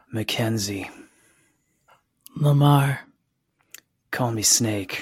Mackenzie. Lamar. Call me Snake.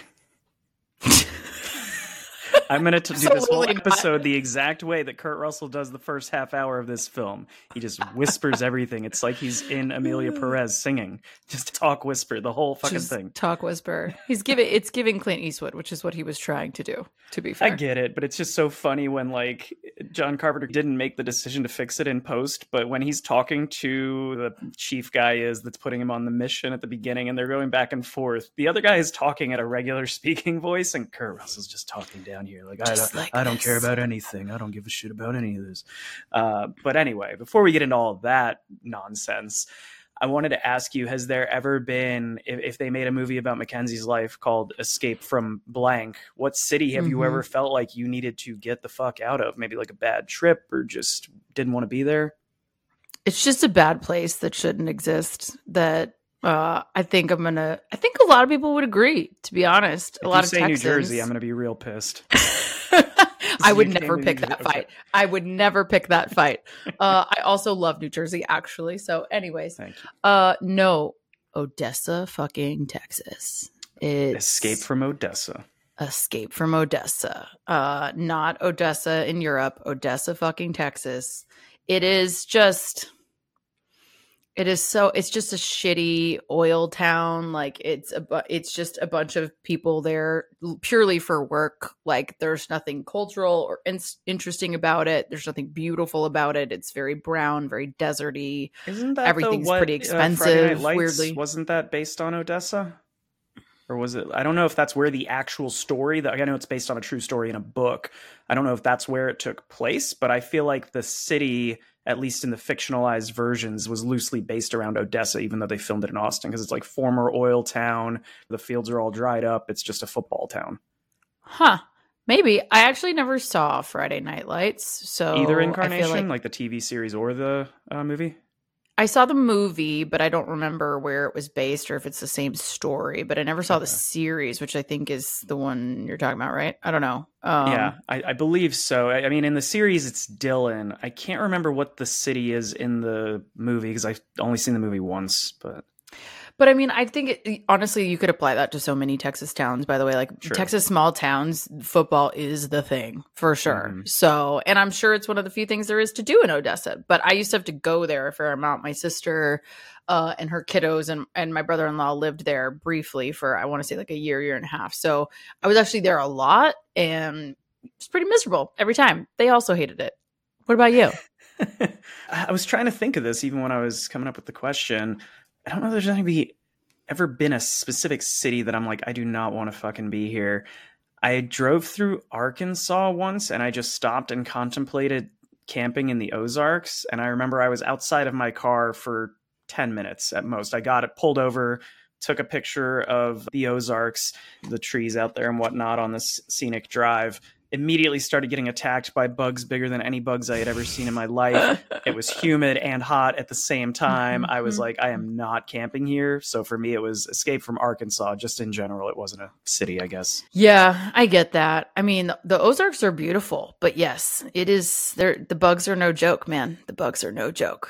I'm going to do this whole episode the exact way that Kurt Russell does the first half hour of this film. He just whispers everything. It's like he's in Amelia Perez singing. Just talk whisper, the whole fucking thing. Talk whisper. It's giving Clint Eastwood, which is what he was trying to do, to be fair. I get it, but it's just so funny when like John Carpenter didn't make the decision to fix it in post, but when he's talking to the chief guy that's putting him on the mission at the beginning and they're going back and forth, the other guy is talking at a regular speaking voice and Kurt Russell's just talking down here. Like, I don't care about anything. I don't give a shit about any of this. But anyway, before we get into all of that nonsense, I wanted to ask you, has there ever been, if they made a movie about Mackenzie's life called Escape from Blank, what city have you ever felt like you needed to get the fuck out of? Maybe like a bad trip or just didn't want to be there? It's just a bad place that shouldn't exist. That I think a lot of people would agree, to be honest. If you say New Jersey, I'm going to be real pissed. I would never pick that fight. Okay. I would never pick that fight. I also love New Jersey, actually. So anyways, thank you. No, Odessa, fucking Texas. Escape from Odessa. Escape from Odessa. Not Odessa in Europe. Odessa, fucking Texas. It's just a shitty oil town. Like it's just a bunch of people there purely for work. Like there's nothing cultural or interesting about it. There's nothing beautiful about it. It's very brown, very deserty. Isn't that everything's pretty expensive? Friday Night Lights, weirdly, wasn't that based on Odessa? Or was it? I don't know if that's where the actual story. I know it's based on a true story in a book. I don't know if that's where it took place, but I feel like the city, at least in the fictionalized versions, was loosely based around Odessa, even though they filmed it in Austin, because it's like former oil town. The fields are all dried up. It's just a football town. Huh. Maybe. I actually never saw Friday Night Lights. So either incarnation, like the TV series or the movie? I saw the movie, but I don't remember where it was based or if it's the same story. But I never saw the series, which I think is the one you're talking about, right? I don't know. Yeah, I believe so. I mean, in the series, it's Dillon. I can't remember what the city is in the movie because I've only seen the movie once. But I mean, I think honestly, you could apply that to so many Texas towns, by the way. Like True. Texas small towns, football is the thing for sure. Mm-hmm. So, and I'm sure it's one of the few things there is to do in Odessa. But I used to have to go there a fair amount. My sister and her kiddos and my brother-in-law lived there briefly for, I want to say like a year and a half. So I was actually there a lot and it's pretty miserable every time. They also hated it. What about you? I was trying to think of this even when I was coming up with the question. I don't know if there's ever been a specific city that I'm like, I do not want to fucking be here. I drove through Arkansas once and I just stopped and contemplated camping in the Ozarks. And I remember I was outside of my car for 10 minutes at most. I got it pulled over, took a picture of the Ozarks, the trees out there and whatnot on this scenic drive. Immediately started getting attacked by bugs bigger than any bugs I had ever seen in my life. It was humid and hot at the same time. I was like, I am not camping here. So for me, it was Escape from Arkansas. Just in general, it wasn't a city, I guess. Yeah, I get that. I mean, the Ozarks are beautiful, but yes, it is. The bugs are no joke, man. The bugs are no joke.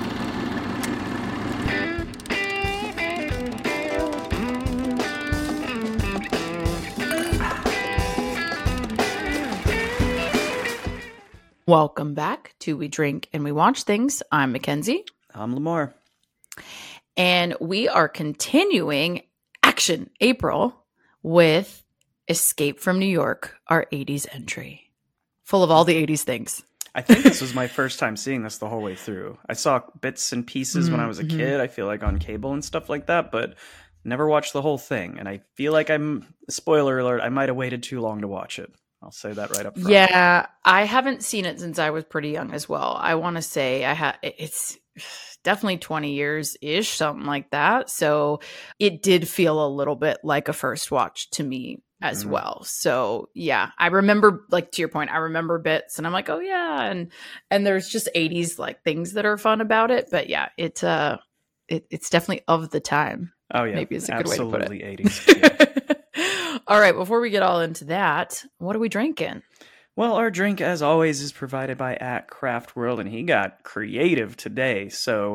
Welcome back to We Drink and We Watch Things. I'm Mackenzie. I'm Lamar. And we are continuing Action April with Escape from New York, our 80s entry. Full of all the 80s things. I think this was my first time seeing this the whole way through. I saw bits and pieces when I was a kid, I feel like on cable and stuff like that, but never watched the whole thing. And I feel like spoiler alert, I might have waited too long to watch it. I'll say that right up front. Yeah, I haven't seen it since I was pretty young as well. I want to say it's definitely 20 years-ish, something like that. So it did feel a little bit like a first watch to me as well. So yeah, I remember, like to your point, I remember bits and I'm like, oh yeah. And there's just 80s like things that are fun about it. But yeah, it's definitely of the time. Oh yeah. Maybe it's a good way to put it. Absolutely 80s. Yeah. All right, before we get all into that, what are we drinking? Well, our drink, as always, is provided by At Craft World, and he got creative today. So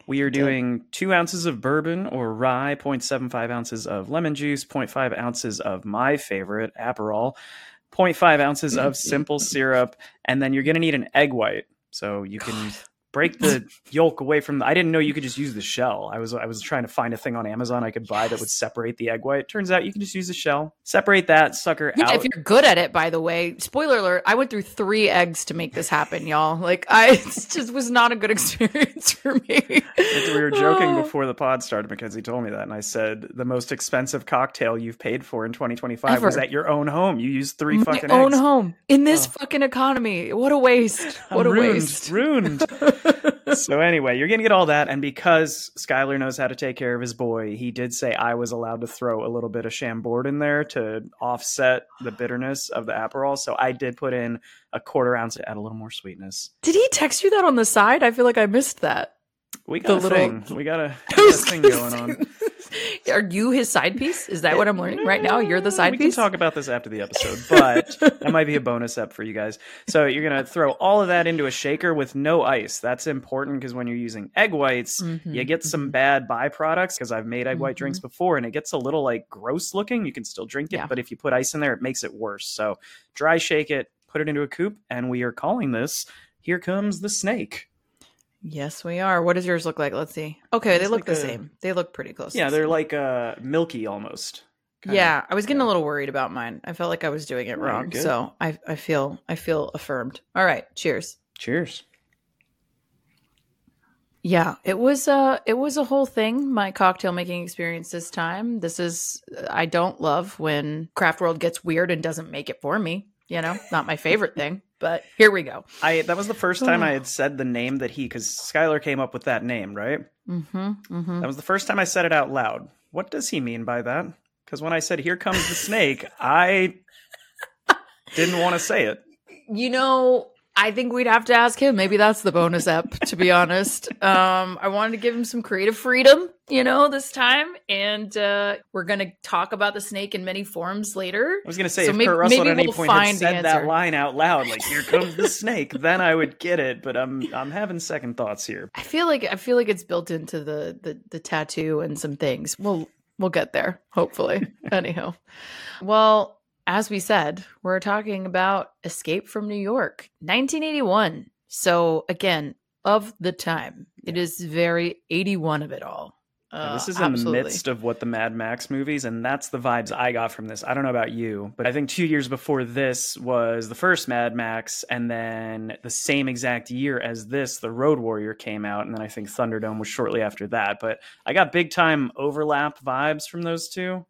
We are doing 2 ounces of bourbon or rye, 0.75 ounces of lemon juice, 0.5 ounces of my favorite, Aperol, 0.5 ounces of simple syrup, and then you're going to need an egg white. So you can break the yolk away from I didn't know you could just use the shell. I was trying to find a thing on Amazon I could buy that would separate the egg white. Turns out you can just use the shell. Separate that sucker out. If you're good at it, by the way. Spoiler alert, I went through 3 eggs to make this happen, y'all. Like, it just was not a good experience for me. We were joking before the pod started. Mackenzie told me that, and I said, the most expensive cocktail you've paid for in 2025 was at your own home. You used 3 fucking eggs. My own home. In this fucking economy. What a waste. What a waste. Ruined. So anyway, you're going to get all that. And because Skylar knows how to take care of his boy, he did say I was allowed to throw a little bit of Chambord in there to offset the bitterness of the Aperol. So I did put in a 1/4 ounce to add a little more sweetness. Did he text you that on the side? I feel like I missed that. We got a thing. We got a thing going on. Are you his side piece? Is that what I'm learning right now? You're the side piece? We can talk about this after the episode, but that might be a bonus ep for you guys. So you're going to throw all of that into a shaker with no ice. That's important because when you're using egg whites, you get some bad byproducts, because I've made egg white drinks before and it gets a little like gross looking. You can still drink it, but if you put ice in there, it makes it worse. So dry shake it, put it into a coupe, and we are calling this Here Comes the Snake. Yes, we are. What does yours look like? Let's see. Okay, they look the same. They look pretty close. Yeah, they're like milky almost. Yeah, I was getting a little worried about mine. I felt like I was doing it wrong. So I feel affirmed. All right, cheers. Cheers. Yeah, it was a whole thing, my cocktail making experience this time. I don't love when Craft World gets weird and doesn't make it for me. You know, not my favorite thing, but here we go. That was the first time I had said the name because Skylar came up with that name, right? That was the first time I said it out loud. What does he mean by that? Because when I said, "Here comes the snake," I didn't want to say it. You know, I think we'd have to ask him. Maybe that's the bonus ep, to be honest. I wanted to give him some creative freedom, this time. And we're going to talk about the snake in many forms later. I was going to say, if Kurt Russell at any point had said that line out loud, like, "Here comes the snake," then I would get it. But I'm having second thoughts here. I feel like it's built into the tattoo and some things. We'll get there, hopefully. Anyhow. Well, as we said, we're talking about Escape from New York, 1981. So again, of the time, it is very 81 of it all. This is in the midst of what the Mad Max movies, and that's the vibes I got from this. I don't know about you, but I think 2 years before this was the first Mad Max, and then the same exact year as this, The Road Warrior came out, and then I think Thunderdome was shortly after that. But I got big time overlap vibes from those two.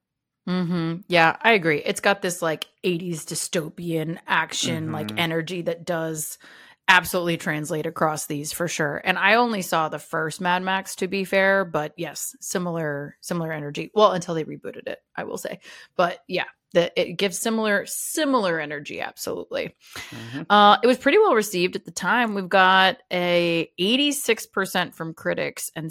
Yeah, I agree. It's got this like 80s dystopian action like energy that does absolutely translate across these for sure. And I only saw the first Mad Max, to be fair, but yes, similar energy. Well, until they rebooted it, I will say. But yeah, it gives similar energy. Absolutely. It was pretty well received at the time. We've got a 86% from critics and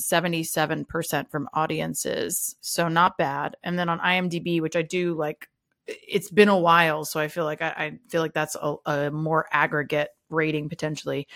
77% from audiences. So not bad. And then on IMDb, which I do like, it's been a while. So I feel like I feel like that's a more aggregate rating, potentially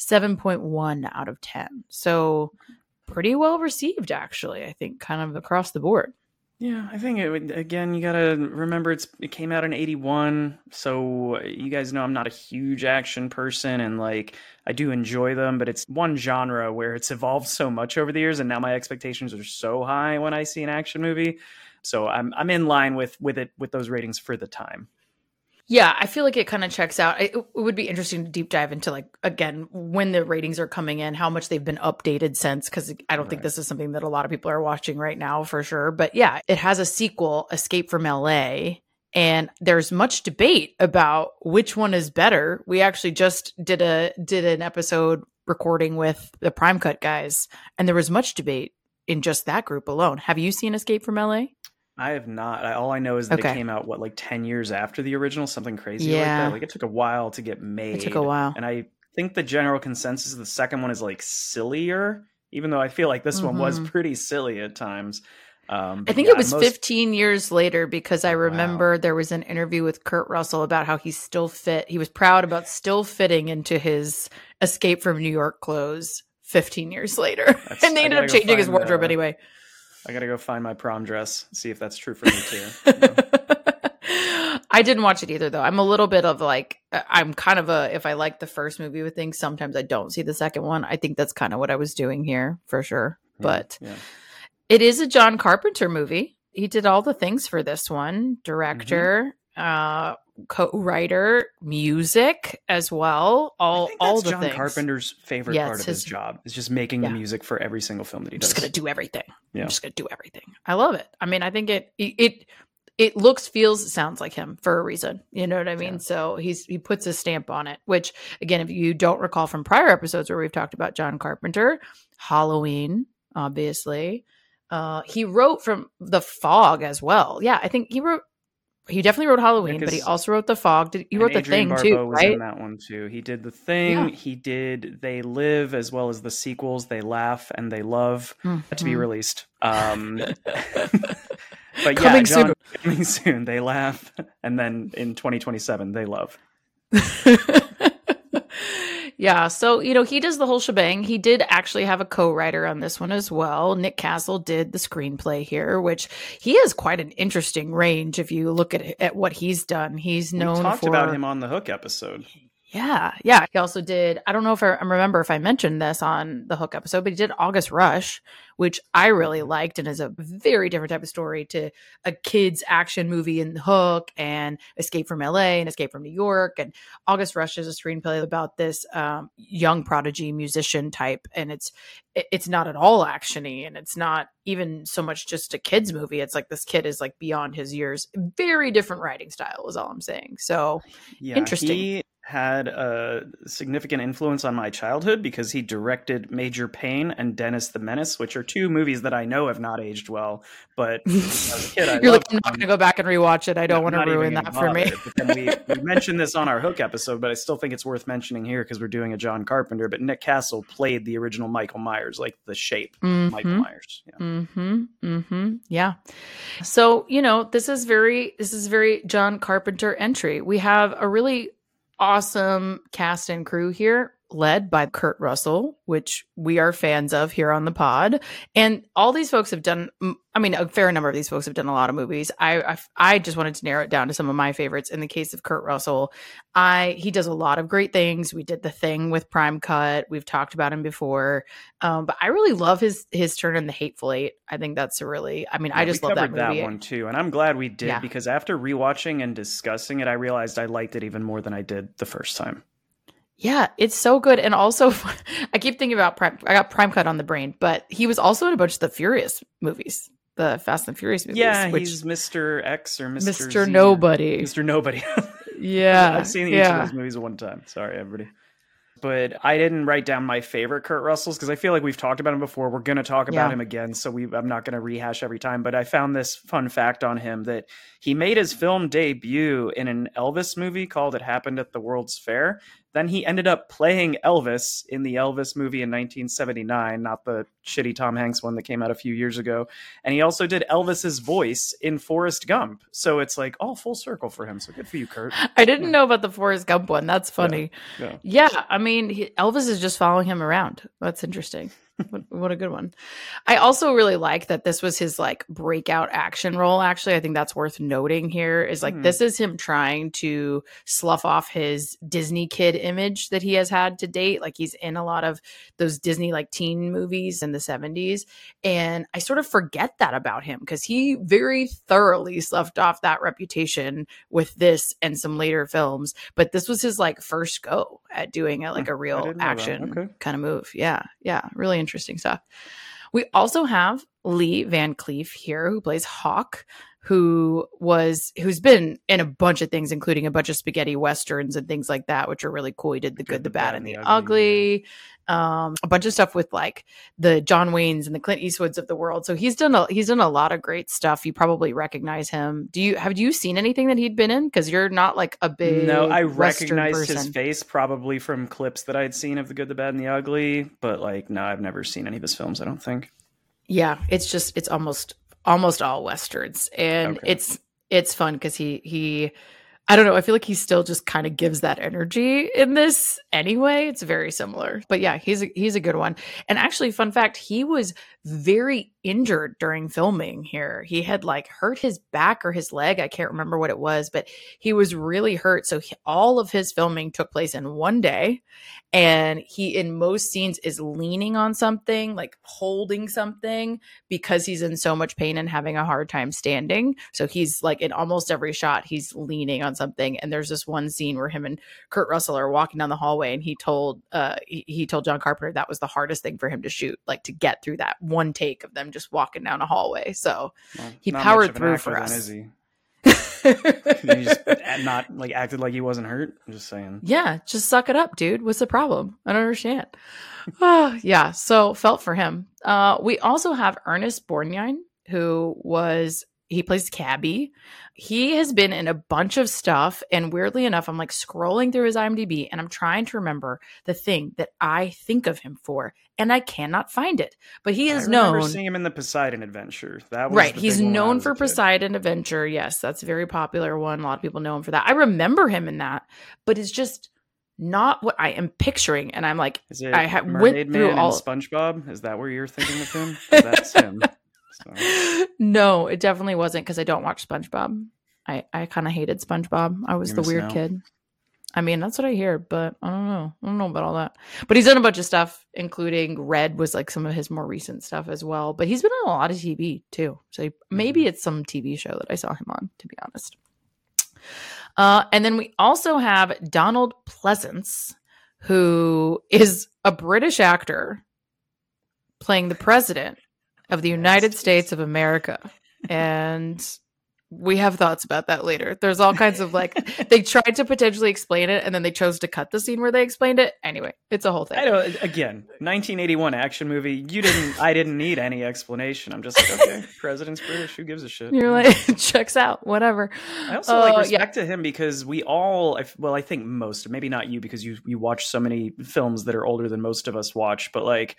7.1 out of 10. So pretty well received, actually, I think, kind of across the board. Yeah, I think again, you got to remember it came out in 81. So you guys know I'm not a huge action person, and like I do enjoy them, but it's one genre where it's evolved so much over the years, and now my expectations are so high when I see an action movie. So I'm in line with those ratings for the time. Yeah, I feel like it kind of checks out. It would be interesting to deep dive into, like, again, when the ratings are coming in, how much they've been updated since, because I don't think this is something that a lot of people are watching right now for sure. But yeah, it has a sequel, Escape from LA, and there's much debate about which one is better. We actually just did an episode recording with the Prime Cut guys, and there was much debate in just that group alone. Have you seen Escape from LA? I have not. All I know is that it came out, 10 years after the original, something crazy like that. Like, it took a while to get made. It took a while. And I think the general consensus of the second one is, like, sillier, even though I feel like this one was pretty silly at times. I think it was 15 years later, because I remember there was an interview with Kurt Russell about how he's still fit. He was proud about still fitting into his Escape from New York clothes 15 years later. And they ended up changing his wardrobe anyway. I gotta go find my prom dress, see if that's true for me too. You know? I didn't watch it either, though. I'm a little bit of like, I'm kind of if I like the first movie with things, sometimes I don't see the second one. I think that's kind of what I was doing here for sure. But it is a John Carpenter movie. He did all the things for this one. Director, co-writer, music as well. All the John things. Carpenter's favorite part of his job is just making the music for every single film that he does. I'm just going to do everything. Yeah. I'm just going to do everything. I love it. I mean, I think it looks, feels, sounds like him for a reason. You know what I mean? Yeah. So he puts his stamp on it, which again, if you don't recall from prior episodes where we've talked about John Carpenter, Halloween, obviously, he wrote from The Fog as well. Yeah. I think he definitely wrote Halloween, but he also wrote The Fog. He wrote The Thing Barbeau too, was right? In that one too. He did The Thing. Yeah. He did They Live, as well as the sequels They Laugh and They Love, to be released. But coming soon. They Laugh, and then in 2027 They Love. Yeah, so he does the whole shebang. He did actually have a co-writer on this one as well. Nick Castle did the screenplay here, which he has quite an interesting range if you look at what he's done. He's known. We talked about him on the Hook episode. Yeah. He also did, I don't know if I remember if I mentioned this on the Hook episode, but he did August Rush, which I really liked and is a very different type of story to a kid's action movie in Hook and Escape from LA and Escape from New York. And August Rush is a screenplay about this young prodigy musician type. And it's not at all actiony, and it's not even so much just a kid's movie. It's like this kid is like beyond his years. Very different writing style is all I'm saying. So interesting. He had a significant influence on my childhood because he directed Major Payne and Dennis the Menace, which are two movies that I know have not aged well. But as a kid, you're like, I'm not going to go back and rewatch it. I don't want to ruin that for me. But then we mentioned this on our Hook episode, but I still think it's worth mentioning here because we're doing a John Carpenter. But Nick Castle played the original Michael Myers, like the shape Michael Myers. Yeah. So this is very John Carpenter entry. We have a really awesome cast and crew here, led by Kurt Russell, which we are fans of here on the pod. And all these folks have done, a fair number of these folks have done a lot of movies. I just wanted to narrow it down to some of my favorites. In the case of Kurt Russell, he does a lot of great things. We did The Thing with Prime Cut. We've talked about him before. But I really love his turn in The Hateful Eight. I think that's I just love that movie. That one too. And I'm glad we did because after rewatching and discussing it, I realized I liked it even more than I did the first time. Yeah, it's so good. And also, I keep thinking about I got Prime Cut on the brain, but he was also in a bunch of the Furious movies, the Fast and Furious movies. Yeah, he's Mr. X or Mr. Nobody. Mr. Nobody. Yeah. I've seen each of those movies at one time. Sorry, everybody. But I didn't write down my favorite Kurt Russells because I feel like we've talked about him before. We're going to talk about him again, so I'm not going to rehash every time. But I found this fun fact on him that he made his film debut in an Elvis movie called It Happened at the World's Fair. Then he ended up playing Elvis in the Elvis movie in 1979, not the shitty Tom Hanks one that came out a few years ago. And he also did Elvis's voice in Forrest Gump. So it's like all full circle for him. So good for you, Kurt. I didn't know about the Forrest Gump one. That's funny. Yeah, Elvis is just following him around. That's interesting. What a good one. I also really like that this was his like breakout action role. Actually, I think that's worth noting here is like this is him trying to slough off his Disney kid image that he has had to date. Like he's in a lot of those Disney like teen movies in the 70s. And I sort of forget that about him because he very thoroughly sloughed off that reputation with this and some later films. But this was his like first go at doing a real action kind of move. Yeah. Really interesting stuff. We also have Lee Van Cleef here, who plays Hawk, who's been in a bunch of things, including a bunch of spaghetti westerns and things like that, which are really cool. He did The Good, the Bad, and the Ugly. A bunch of stuff with like the John Waynes and the Clint Eastwoods of the world. So he's done a lot of great stuff. You probably recognize him. Have you seen anything that he'd been in? Because you're not like a big I recognized his face probably from clips that I'd seen of The Good, the Bad, and the Ugly. But like, no, I've never seen any of his films. I don't think. Yeah, it's almost all westerns, and it's fun because he I don't know. I feel like he still just kind of gives that energy in this anyway. It's very similar. But yeah, he's a good one. And actually, fun fact, he was very injured during filming here. He had like hurt his back or his leg. I can't remember what it was, but he was really hurt. So all of his filming took place in one day. And he, in most scenes, is leaning on something, like holding something, because he's in so much pain and having a hard time standing. So he's like, in almost every shot, he's leaning on something. And there's this one scene where him and Kurt Russell are walking down the hallway, and he told John Carpenter that was the hardest thing for him to shoot, like to get through that one take of them just walking down a hallway. So he powered through for us. Is he? He just not like acted like he wasn't hurt. I'm just saying. Yeah, just suck it up, dude. What's the problem? I don't understand. Oh, yeah, so felt for him. We also have Ernest Borgnine, who he plays Cabby. He has been in a bunch of stuff, and weirdly enough, I'm like scrolling through his IMDb, and I'm trying to remember the thing that I think of him for, and I cannot find it. But he is known. I remember seeing him in the Poseidon Adventure. That was right. He's known for Poseidon Adventure. Yes, that's a very popular one. A lot of people know him for that. I remember him in that, but it's just not what I am picturing. And I'm like, is it Mermaid Man and SpongeBob? Is that where you're thinking of him? That's him. So. No, it definitely wasn't, because I don't watch SpongeBob. I kind of hated SpongeBob. I was the weird kid. I mean, that's what I hear, but I don't know. I don't know about all that. But he's done a bunch of stuff, including Red was like some of his more recent stuff as well. But he's been on a lot of TV too. So maybe it's some TV show that I saw him on, to be honest. And then we also have Donald Pleasence, who is a British actor playing the president of the United States of America. And we have thoughts about that later. There's all kinds of like, they tried to potentially explain it, and then they chose to cut the scene where they explained it. Anyway, it's a whole thing. I know, again, 1981 action movie. I didn't need any explanation. I'm just like, okay, president's British. Who gives a shit? You're like, checks out, whatever. I also like respect to him, because we all, I think most, maybe not you, because you watch so many films that are older than most of us watch, but like,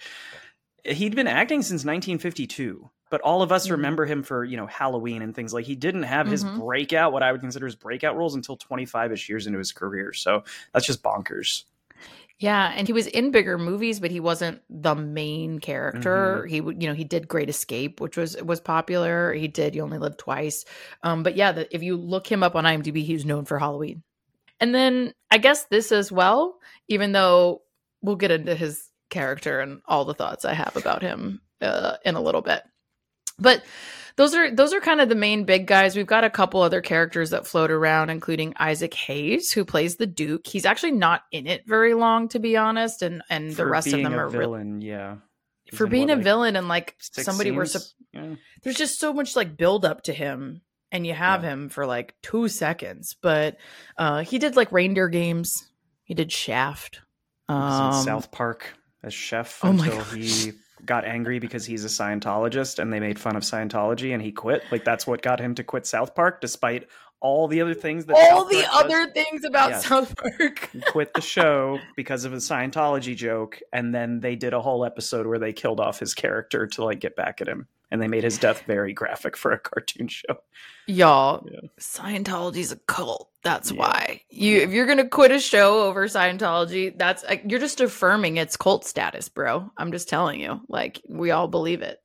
he'd been acting since 1952, but all of us remember him for, Halloween and things. Like, he didn't have his breakout, what I would consider his breakout roles, until 25-ish years into his career. So that's just bonkers. Yeah, and he was in bigger movies, but he wasn't the main character. He would, he did Great Escape, which was popular. He did You Only Live Twice. But yeah, if you look him up on IMDb, he's known for Halloween. And then I guess this as well, even though we'll get into his character and all the thoughts I have about him in a little bit. But those are kind of the main big guys. We've got a couple other characters that float around, including Isaac Hayes, who plays the Duke. He's actually not in it very long, to be honest, and the rest of them are villain, yeah. For being a villain and like somebody there's just so much like build up to him, and you have him for like 2 seconds. But he did like Reindeer Games. He did Shaft. He was in South Park as chef until he got angry because he's a Scientologist and they made fun of Scientology and he quit. Like, that's what got him to quit South Park, despite all the other things that things about South Park. He quit the show because of a Scientology joke, and then they did a whole episode where they killed off his character to like get back at him, and they made his death very graphic for a cartoon show. Y'all, Scientology's a cult. That's why if you're gonna quit a show over Scientology, that's you're just affirming its cult status, bro. I'm just telling you, like, we all believe it.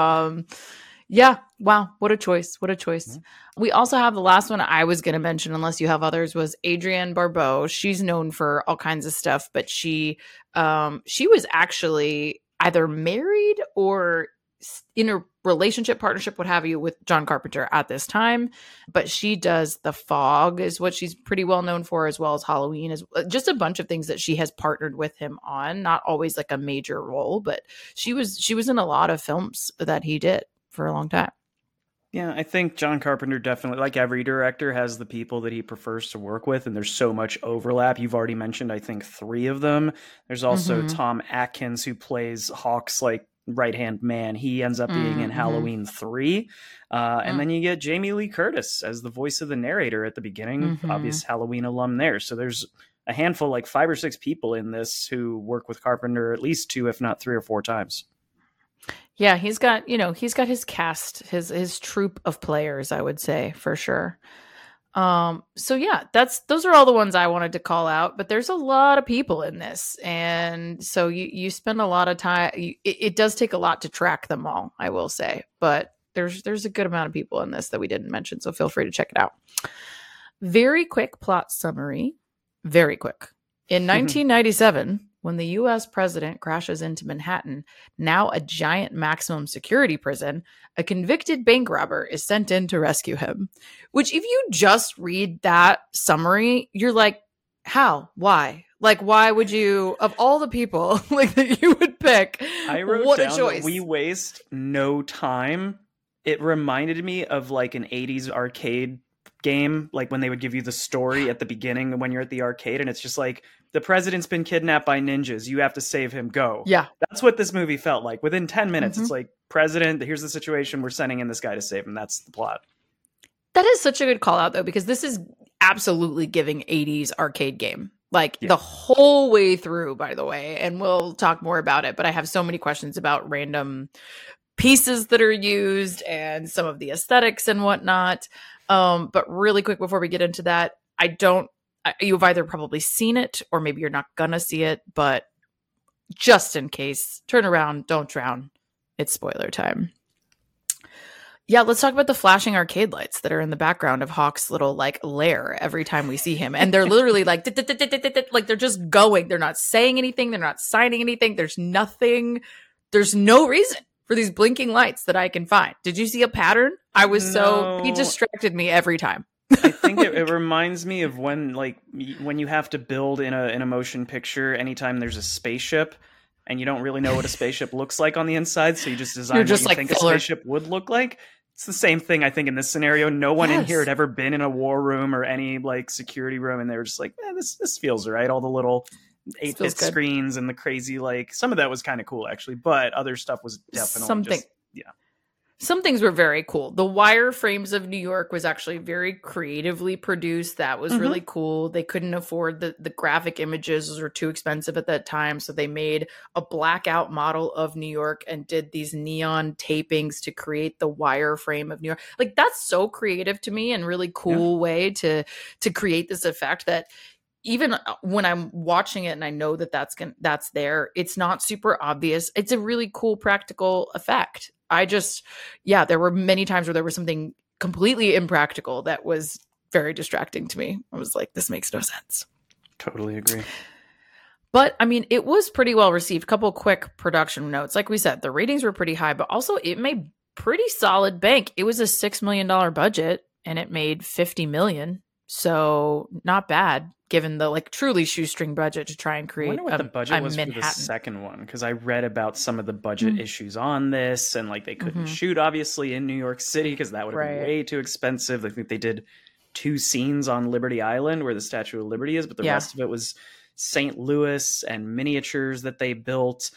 Yeah. Wow. What a choice. What a choice. Mm-hmm. We also have the last one I was going to mention, unless you have others, was Adrienne Barbeau. She's known for all kinds of stuff, but she was actually either married or in a relationship, partnership, what have you, with John Carpenter at this time. But she does The Fog is what she's pretty well known for, as well as Halloween, is just a bunch of things that she has partnered with him on. Not always like a major role, but she was in a lot of films that he did for a long time. Yeah, I think John Carpenter definitely, like every director, has the people that he prefers to work with, and there's so much overlap. You've already mentioned, I think, 3 of them. There's also Tom Atkins, who plays Hawk's like right-hand man. He ends up being in Halloween 3. And then you get Jamie Lee Curtis as the voice of the narrator at the beginning, obvious Halloween alum there. So there's a handful, like 5 or 6 people in this who work with Carpenter at least 2, if not 3 or 4 times. Yeah, he's got his cast, his troupe of players, I would say, for sure. So yeah, those are all the ones I wanted to call out, but there's a lot of people in this. And so you spend a lot of time. It does take a lot to track them all, I will say, but there's a good amount of people in this that we didn't mention. So feel free to check it out. Very quick plot summary. Very quick. In 1997, when the U.S. president crashes into Manhattan, now a giant maximum security prison, a convicted bank robber is sent in to rescue him. Which, if you just read that summary, you're like, how? Why? Like, why would you, of all the people like that you would pick, I wrote what down a choice. We waste no time. It reminded me of like an 80s arcade game, like when they would give you the story at the beginning when you're at the arcade, and it's just like, the president's been kidnapped by ninjas, you have to save him, go. Yeah, that's what this movie felt like. Within 10 minutes it's like, president, here's the situation, we're sending in this guy to save him. That's the plot. That is such a good call out though, because this is absolutely giving 80s arcade game, like the whole way through, by the way, and we'll talk more about it, but I have so many questions about random pieces that are used and some of the aesthetics and whatnot. But really quick before we get into that, you've either probably seen it or maybe you're not gonna see it, but just in case, turn around, don't drown. It's spoiler time. Yeah, let's talk about the flashing arcade lights that are in the background of Hawk's little like lair every time we see him. And they're literally like, like they're just going. They're not saying anything. They're not signing anything. There's nothing. There's no reason for these blinking lights that I can find. Did you see a pattern? He distracted me every time. I think it reminds me of when you have to build in a motion picture, anytime there's a spaceship and you don't really know what a spaceship looks like on the inside, so you just design what you think a spaceship would look like. It's the same thing, I think, in this scenario. No one in here had ever been in a war room or any like security room, and they were just like, this feels right. All the little 8-bit screens and the crazy, like, some of that was kind of cool actually, but other stuff was definitely Some things were very cool. The wireframes of New York was actually very creatively produced. That was really cool. They couldn't afford the graphic images. Those were too expensive at that time. So they made a blackout model of New York and did these neon tapings to create the wireframe of New York. Like, that's so creative to me and really cool way to create this effect that even when I'm watching it and I know that that's there, it's not super obvious. It's a really cool practical effect. There were many times where there was something completely impractical that was very distracting to me. I was like, this makes no sense. Totally agree. But I mean, it was pretty well received. Couple quick production notes. Like we said, the ratings were pretty high, but also it made pretty solid bank. It was a $6 million budget and it made $50 million. So not bad, given the like truly shoestring budget to try and create. I wonder what the budget was for the second one, because I read about some of the budget issues on this, and like they couldn't shoot obviously in New York City because that would have been way too expensive. I think they did 2 scenes on Liberty Island where the Statue of Liberty is, but the rest of it was St. Louis and miniatures that they built.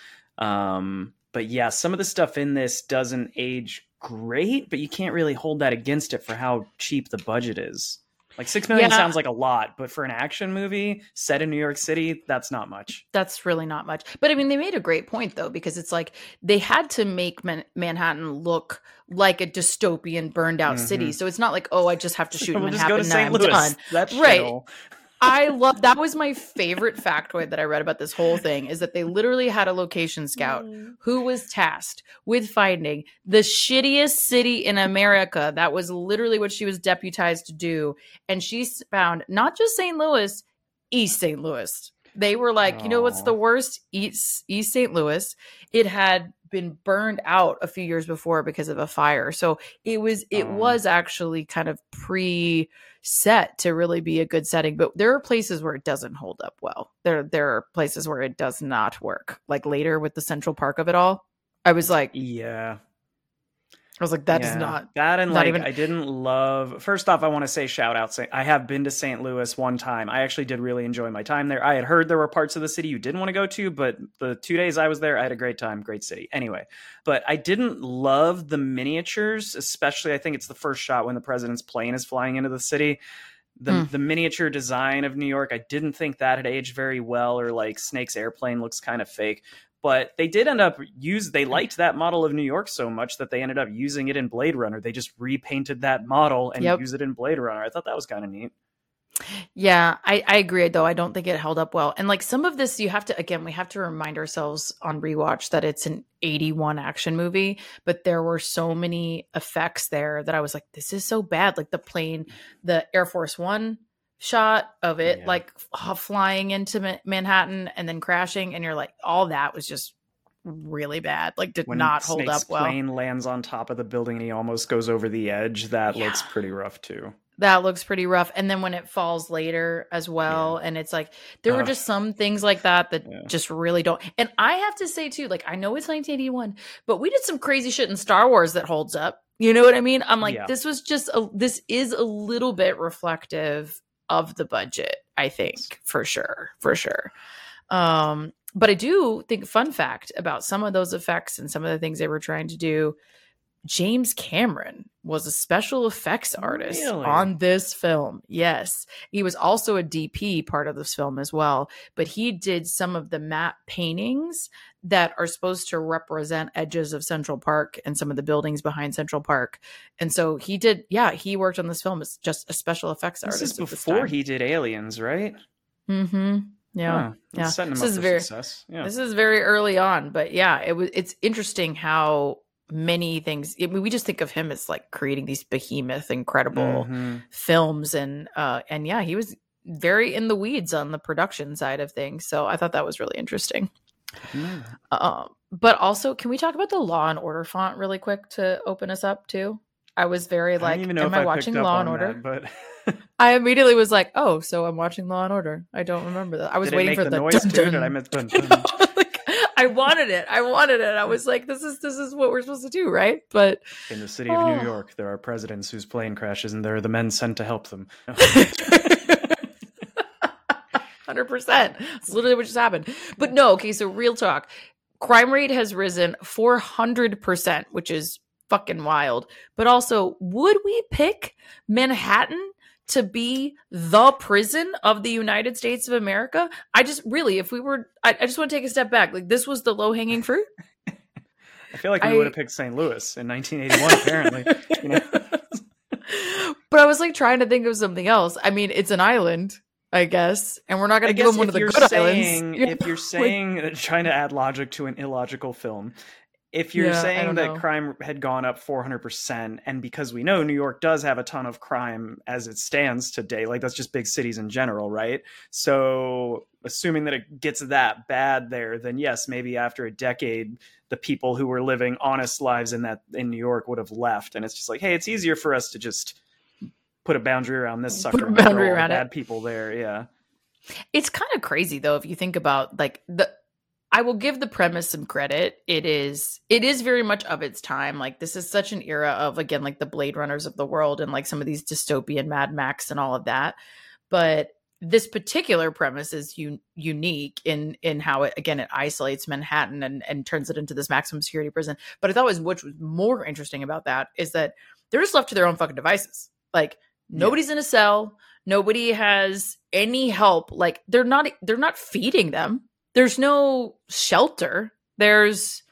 But yeah, some of the stuff in this doesn't age great, but you can't really hold that against it for how cheap the budget is. Like $6 million sounds like a lot, but for an action movie set in New York City, that's not much. That's really not much. But I mean, they made a great point though, because it's like they had to make Manhattan look like a dystopian burned out city. So it's not like, I just have to shoot in Manhattan and I'm done. That's right. I love that. Was my favorite factoid that I read about this whole thing, is that they literally had a location scout who was tasked with finding the shittiest city in America. That was literally what she was deputized to do. And she found not just St. Louis, East St. Louis. They were like, you know what's the worst? East St. Louis. It had been burned out a few years before because of a fire. So it was actually kind of pre-set to really be a good setting. But there are places where it doesn't hold up well. There are places where it does not work. Like later with the Central Park of it all, I was like, I was like, that is not that. And not like, even... I didn't love, first off, I want to say shout out. I have been to St. Louis one time. I actually did really enjoy my time there. I had heard there were parts of the city you didn't want to go to, but the 2 days I was there, I had a great time. Great city. Anyway, but I didn't love the miniatures, especially I think it's the first shot when the president's plane is flying into the city. The miniature design of New York, I didn't think that had aged very well, or like Snake's airplane looks kind of fake. But they did end up they liked that model of New York so much that they ended up using it in Blade Runner. They just repainted that model and use it in Blade Runner. I thought that was kind of neat. Yeah, I agree, though. I don't think it held up well. And like some of this, we have to remind ourselves on rewatch that it's an 81 action movie, but there were so many effects there that I was like, this is so bad. Like the plane, the Air Force One shot of it, like flying into Manhattan and then crashing. And you're like, all that was just really bad. Like did not hold up well. When Snake's plane lands on top of the building and he almost goes over the edge, that looks pretty rough too. That looks pretty rough. And then when it falls later as well, and it's like, there were just some things like that just really don't. And I have to say too, like, I know it's 1981, but we did some crazy shit in Star Wars that holds up. You know what I mean? I'm like, this is a little bit reflective of the budget, I think, for sure. But I do think, fun fact about some of those effects and some of the things they were trying to do, James Cameron was a special effects artist on this film. Yes. He was also a DP part of this film as well, but he did some of the matte paintings that are supposed to represent edges of Central Park and some of the buildings behind Central Park. And so he worked on this film as just a special effects artist. This is before he did Aliens, right? Mm-hmm. Yeah. This is very early on, but it's interesting how many things. I mean, we just think of him as like creating these behemoth, incredible films, and he was very in the weeds on the production side of things. So I thought that was really interesting. But also, can we talk about the Law and Order font really quick to open us up too? I was very like, am I watching Law and Order? But I immediately was like, oh, so I'm watching Law and Order. I don't remember that. I was waiting for the noise too. Did I miss dun, dun? I wanted it. I was like, this is what we're supposed to do, right? But in the city of New York, there are presidents whose plane crashes, and they're the men sent to help them. 100%. It's literally what just happened. But no, okay, so real talk. Crime rate has risen 400%, which is fucking wild. But also, would we pick Manhattan to be the prison of the United States of America? I just really, if we were, I just want to take a step back. Like, this was the low-hanging fruit. I feel like we would have picked St. Louis in 1981, apparently. You know? But I was like trying to think of something else. I mean, it's an island, I guess, and we're not going to give them one of the good islands. If you're saying, trying to add logic to an illogical film, if you're saying that crime had gone up 400%, and because we know New York does have a ton of crime as it stands today, like that's just big cities in general, right? So assuming that it gets that bad there, then yes, maybe after a decade, the people who were living honest lives in New York would have left. And it's just like, hey, it's easier for us to just put a boundary around this sucker. Put a boundary around bad people there, yeah. It's kind of crazy though, if you think about like I will give the premise some credit. It is very much of its time. Like this is such an era of, again, like the Blade Runners of the world and like some of these dystopian Mad Max and all of that. But this particular premise is unique in how it isolates Manhattan and turns it into this maximum security prison. But I thought what was more interesting about that is that they're just left to their own fucking devices. Like nobody's in a cell. Nobody has any help. Like they're not feeding them. There's no shelter. There's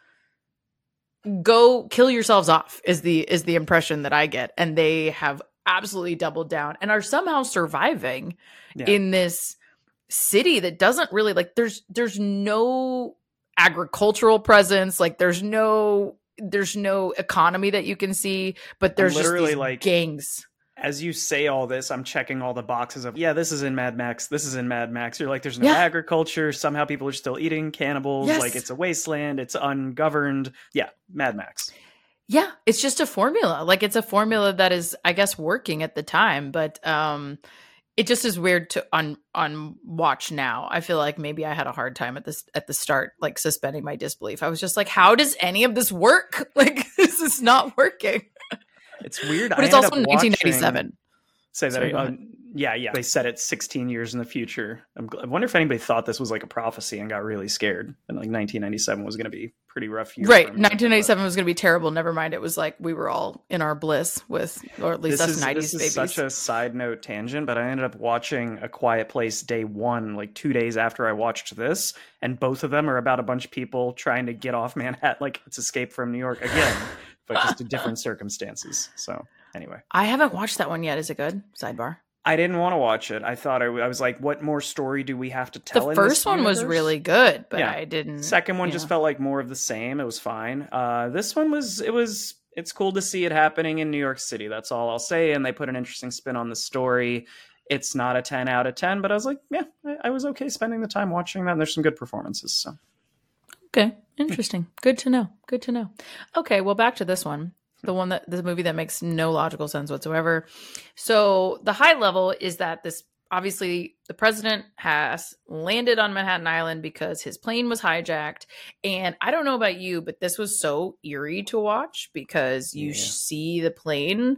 go kill yourselves off is the impression that I get. And they have absolutely doubled down and are somehow surviving in this city that doesn't really like there's no agricultural presence. Like there's no economy that you can see, but there's literally just these like gangs. As you say all this, I'm checking all the boxes of, this is in Mad Max. This is in Mad Max. You're like, there's no agriculture. Somehow people are still eating cannibals. Yes. Like it's a wasteland. It's ungoverned. Yeah. Mad Max. Yeah. It's just a formula. Like it's a formula that is, I guess, working at the time, but it just is weird to watch now. I feel like maybe I had a hard time at the start, like suspending my disbelief. I was just like, how does any of this work? Like this is not working. It's weird. But it's also 1997. Say that. Yeah. They said it 16 years in the future. I wonder if anybody thought this was like a prophecy and got really scared. And like 1997 was going to be pretty rough year. Right. 1997 was going to be terrible. Never mind. It was like we were all in our bliss with, or at least us 90s babies. This is such a side note tangent, but I ended up watching A Quiet Place day one, like 2 days after I watched this. And both of them are about a bunch of people trying to get off Manhattan. Like it's Escape from New York again, but just in different circumstances. So anyway. I haven't watched that one yet. Is it good? Sidebar. I didn't want to watch it. I thought I was like, what more story do we have to tell? The first one was really good, but I didn't. Second one just felt like more of the same. It was fine. This one it's cool to see it happening in New York City. That's all I'll say. And they put an interesting spin on the story. It's not a 10 out of 10, but I was like, yeah, I was okay spending the time watching that. And there's some good performances. So. Okay. Interesting. Good to know. Good to know. Okay. Well, back to this one. The movie that makes no logical sense whatsoever. So the high level is that obviously the president has landed on Manhattan Island because his plane was hijacked. And I don't know about you, but this was so eerie to watch because you see the plane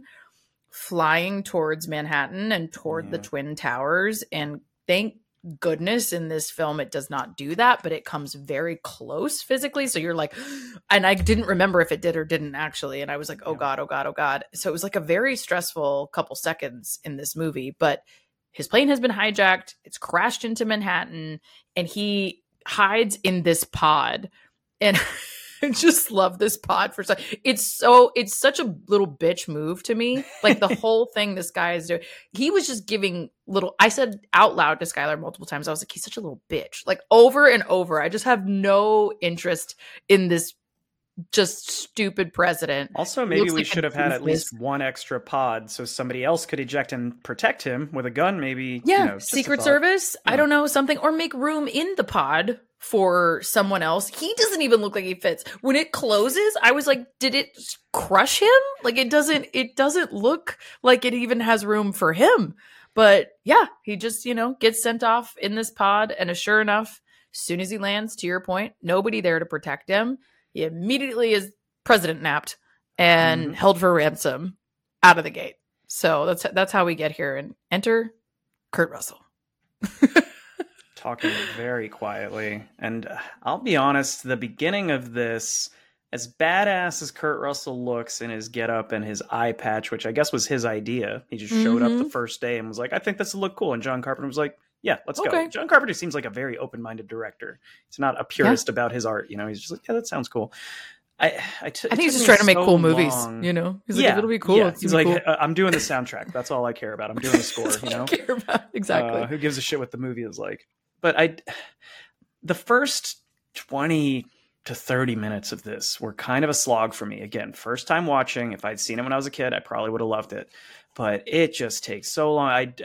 flying towards Manhattan and toward the Twin Towers. And thank goodness in this film it does not do that, but it comes very close physically, so you're like, and I didn't remember if it did or didn't actually, and I was like, oh god. So it was like a very stressful couple seconds in this movie. But his plane has been hijacked, it's crashed into Manhattan, and he hides in this pod. And I just love this pod for it's such a little bitch move to me. Like the whole thing this guy is doing. He was just giving I said out loud to Skylar multiple times, I was like, he's such a little bitch. Like over and over. I just have no interest in this just stupid president. Also, maybe we should have had at least one extra pod so somebody else could eject and protect him with a gun, maybe. Yeah, Secret Service. I don't know, something, or make room in the pod for someone else. He doesn't even look like he fits. When it closes, I was like, did it crush him? Like it doesn't look like it even has room for him. But yeah, he just, gets sent off in this pod. And sure enough, as soon as he lands, to your point, nobody there to protect him. He immediately is president napped and held for ransom out of the gate. So that's how we get here. And enter Kurt Russell. Talking very quietly. And I'll be honest, the beginning of this, as badass as Kurt Russell looks in his getup and his eye patch, which I guess was his idea. He just showed up the first day and was like, I think this will look cool. And John Carpenter was like, yeah, let's go. John Carpenter seems like a very open-minded director. He's not a purist about his art. He's just like, yeah, that sounds cool. I think he's just trying to make cool movies, He's like, it'll be cool. Yeah. He's like, cool. I'm doing the soundtrack. That's all I care about. I'm doing the score, I care about. Exactly. Who gives a shit what the movie is like? But the first 20 to 30 minutes of this were kind of a slog for me. Again, first time watching. If I'd seen it when I was a kid, I probably would have loved it. But it just takes so long. I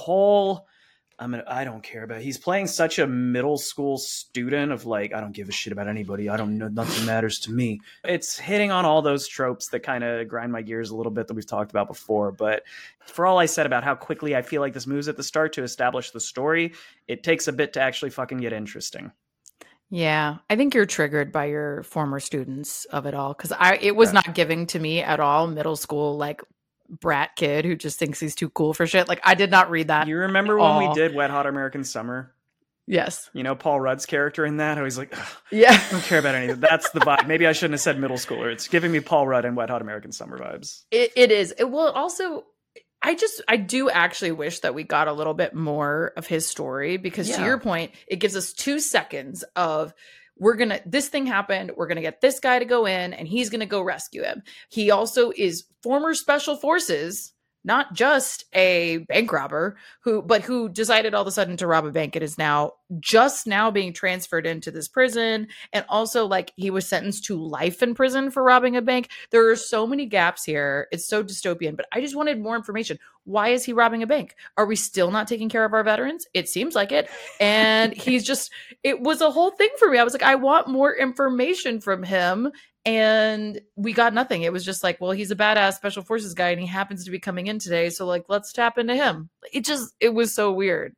don't care about it. He's playing such a middle school student of like, I don't give a shit about anybody. I don't know. Nothing matters to me. It's hitting on all those tropes that kind of grind my gears a little bit that we've talked about before. But for all I said about how quickly I feel like this moves at the start to establish the story, it takes a bit to actually fucking get interesting. Yeah, I think you're triggered by your former students of it all. Because it was not giving to me at all middle school, like, brat kid who just thinks he's too cool for shit. Like, I did not read that. You remember when we did Wet Hot American Summer? Yes. Paul Rudd's character in that, I was like, yeah, I don't care about any of that. That's the vibe. Maybe I shouldn't have said middle schooler. It's giving me Paul Rudd and Wet Hot American Summer vibes. It is. Well, also, I do actually wish that we got a little bit more of his story because to your point, it gives us 2 seconds of, this thing happened. We're going to get this guy to go in and he's going to go rescue him. He also is former special forces, not just a bank robber who decided all of a sudden to rob a bank. It is just now being transferred into this prison. And also, like, he was sentenced to life in prison for robbing a bank. There are so many gaps here. It's so dystopian, but I just wanted more information. Why is he robbing a bank? Are we still not taking care of our veterans? It seems like it. And it was a whole thing for me. I was like, I want more information from him. And we got nothing. It was just like, well, he's a badass special forces guy and he happens to be coming in today. So like, let's tap into him. It was so weird.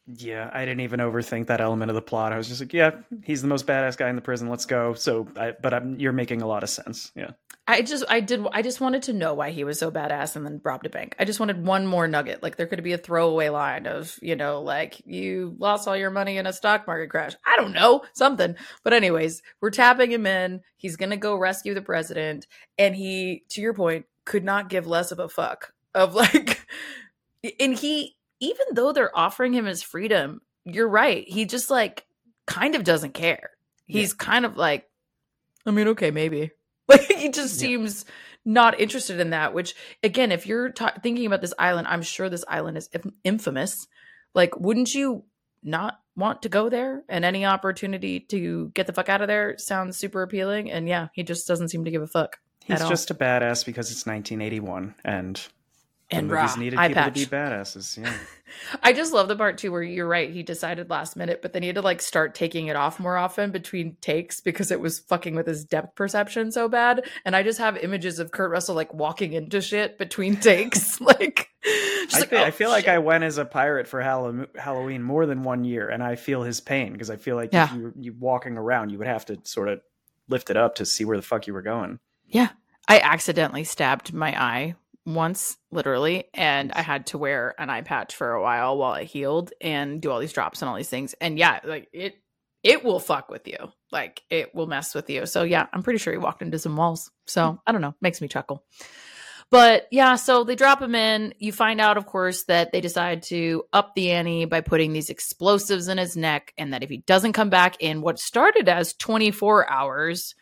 Yeah, I didn't even overthink that element of the plot. I was just like, yeah, he's the most badass guy in the prison. Let's go. You're making a lot of sense. Yeah. I just wanted to know why he was so badass and then robbed a bank. I just wanted one more nugget. Like there could be a throwaway line of, like you lost all your money in a stock market crash. I don't know, something. But anyways, we're tapping him in. He's going to go rescue the president. And he, to your point, could not give less of a fuck of like, and he, even though they're offering him his freedom, you're right. He just like kind of doesn't care. He's kind of like, I mean, okay, maybe. Like he just seems not interested in that, which again, if you're thinking about this island, I'm sure this island is infamous. Like, wouldn't you not want to go there? And any opportunity to get the fuck out of there sounds super appealing. And yeah, he just doesn't seem to give a fuck. He's just a badass because it's 1981 and movies needed people to be badasses. Yeah. I just love the part too where you're right. He decided last minute, but then he had to like start taking it off more often between takes because it was fucking with his depth perception so bad. And I just have images of Kurt Russell like walking into shit between takes. Like, I feel like I went as a pirate for Halloween more than 1 year, and I feel his pain because I feel like if you walking around, you would have to sort of lift it up to see where the fuck you were going. Yeah, I accidentally stabbed my eye once, literally, and I had to wear an eye patch for a while it healed and do all these drops and all these things. And yeah, like it will fuck with you. Like it will mess with you. So yeah, I'm pretty sure he walked into some walls. So I don't know, makes me chuckle. But yeah, so they drop him in. You find out, of course, that they decide to up the ante by putting these explosives in his neck, and that if he doesn't come back in what started as 24 hours,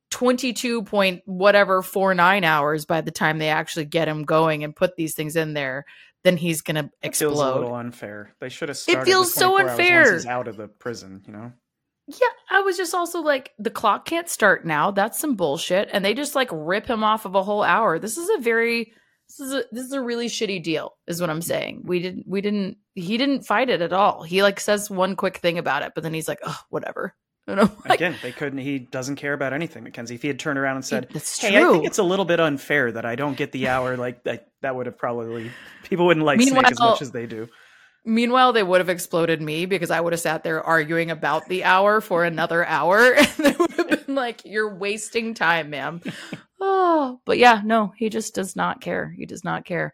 22.49 hours by the time they actually get him going and put these things in there, then he's gonna explode. It feels a little unfair. They should have started. It feels so unfair once he's out of the prison, Yeah, I was just also like, the clock can't start now. That's some bullshit, and they just like rip him off of a whole hour. This is a really shitty deal, is what I'm saying. He didn't fight it at all. He like says one quick thing about it, but then he's like, oh, whatever. Again, he doesn't care about anything, Mackenzie. If he had turned around and said, hey, I think it's a little bit unfair that I don't get the hour, like that would have probably, people wouldn't like Snake as much as they do. Meanwhile, they would have exploded me because I would have sat there arguing about the hour for another hour. And they would have been like, you're wasting time, ma'am. Oh, but yeah, no, he just does not care. He does not care.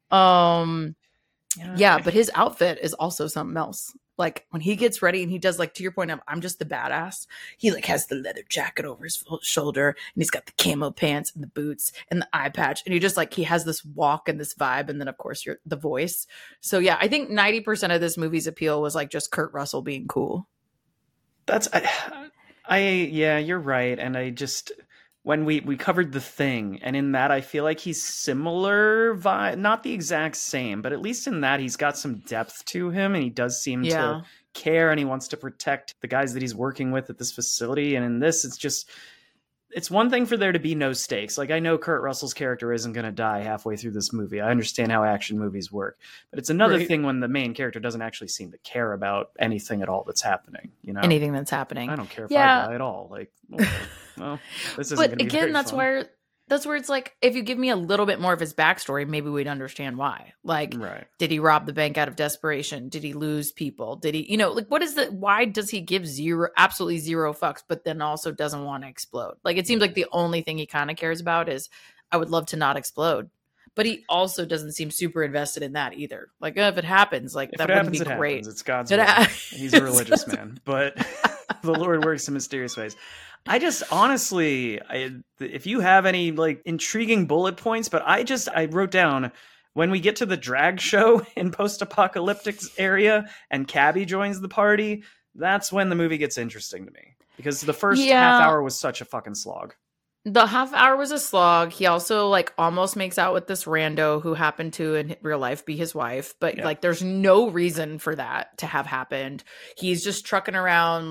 Yeah, but his outfit is also something else. Like when he gets ready and he does, like, to your point of, I'm just the badass. He like has the leather jacket over his shoulder and he's got the camo pants and the boots and the eye patch. And he just like, he has this walk and this vibe. And then of course the voice. So yeah, I think 90% of this movie's appeal was like just Kurt Russell being cool. Yeah, you're right. And I just, when we covered The Thing, and in that I feel like he's similar vibe, not the exact same, but at least in that he's got some depth to him, and he does seem to care, and he wants to protect the guys that he's working with at this facility. And in this, it's one thing for there to be no stakes. Like, I know Kurt Russell's character isn't going to die halfway through this movie. I understand how action movies work, but it's another thing when the main character doesn't actually seem to care about anything at all that's happening. Anything that's happening. I don't care if I die at all. Like, well, this isn't. But again, that's where it's like, if you give me a little bit more of his backstory, maybe we'd understand why. Like, did he rob the bank out of desperation? Did he lose people? Did he, like, why does he give absolutely zero fucks, but then also doesn't want to explode? Like, it seems like the only thing he kind of cares about is, I would love to not explode. But he also doesn't seem super invested in that either. Like, if it happens, like, that wouldn't be great. Happens. It's God's will. He's a religious man, but the Lord works in mysterious ways. I just honestly, if you have any like intriguing bullet points, but I wrote down, when we get to the drag show in post-apocalyptic area and Cabby joins the party, that's when the movie gets interesting to me, because the first half hour was such a fucking slog. The half hour was a slog. He also like almost makes out with this rando who happened to in real life be his wife, but like there's no reason for that to have happened. He's just trucking around like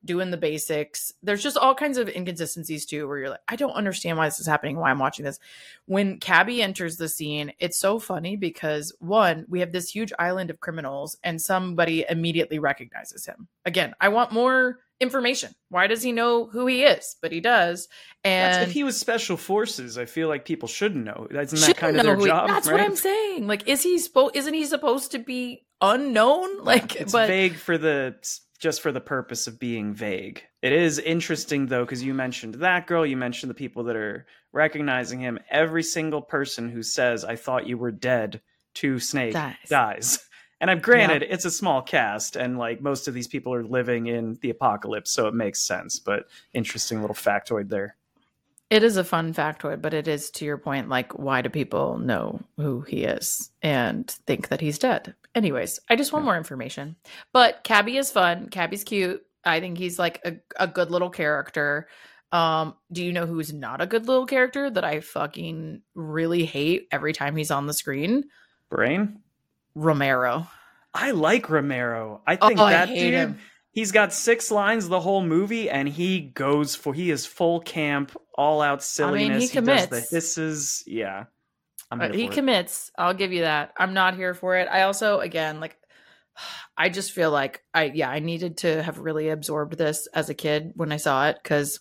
doing the basics. There's just all kinds of inconsistencies too, where you're like, I don't understand why this is happening, why I'm watching this. When Cabby enters the scene, it's so funny because one, we have this huge island of criminals and somebody immediately recognizes him. Again, I want more information. Why does he know who he is? But he does. And if he was special forces, I feel like people shouldn't know. Isn't that kind of their job? That's right? What I'm saying. Like, isn't he supposed to be unknown? Like, it's vague just for the purpose of being vague. It is interesting though, because you mentioned that girl, you mentioned the people that are recognizing him. Every single person who says, I thought you were dead to Snake dies. And I've granted it's a small cast and like most of these people are living in the apocalypse, so it makes sense. But interesting little factoid there. It is a fun factoid, but it is, to your point, like, why do people know who he is and think that he's dead? Anyways, I just want more information. But Cabby is fun. Cabby's cute. I think he's like a good little character. Do you know who's not a good little character that I fucking really hate every time he's on the screen? Brain? Romero. I like Romero. I think that dude... him. He's got 6 lines the whole movie, and he is full camp, all out silliness. I mean, he commits. He does the hisses. Yeah. He commits. I'll give you that. I'm not here for it. I also, again, like, I just feel like I needed to have really absorbed this as a kid when I saw it, because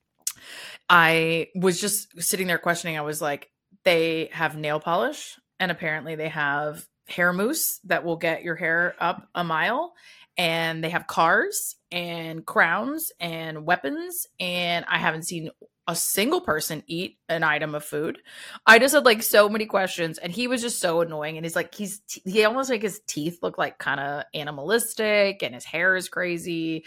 I was just sitting there questioning. I was like, they have nail polish, and apparently they have hair mousse that will get your hair up a mile. And they have cars and crowns and weapons. And I haven't seen a single person eat an item of food. I just had like so many questions, and he was just so annoying. And he's like, he almost like his teeth look like kind of animalistic, and his hair is crazy.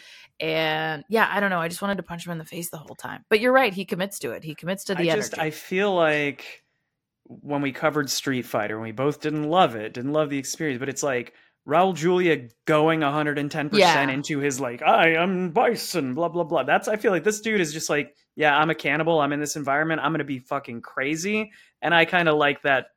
And yeah, I don't know. I just wanted to punch him in the face the whole time. But you're right. He commits to it. He commits to the energy. I feel like when we covered Street Fighter, we both didn't love the experience, but it's like, Raul Julia going 110% into his like, I am Bison, blah, blah, blah. I feel like this dude is just like, yeah, I'm a cannibal. I'm in this environment. I'm going to be fucking crazy. And I kind of like that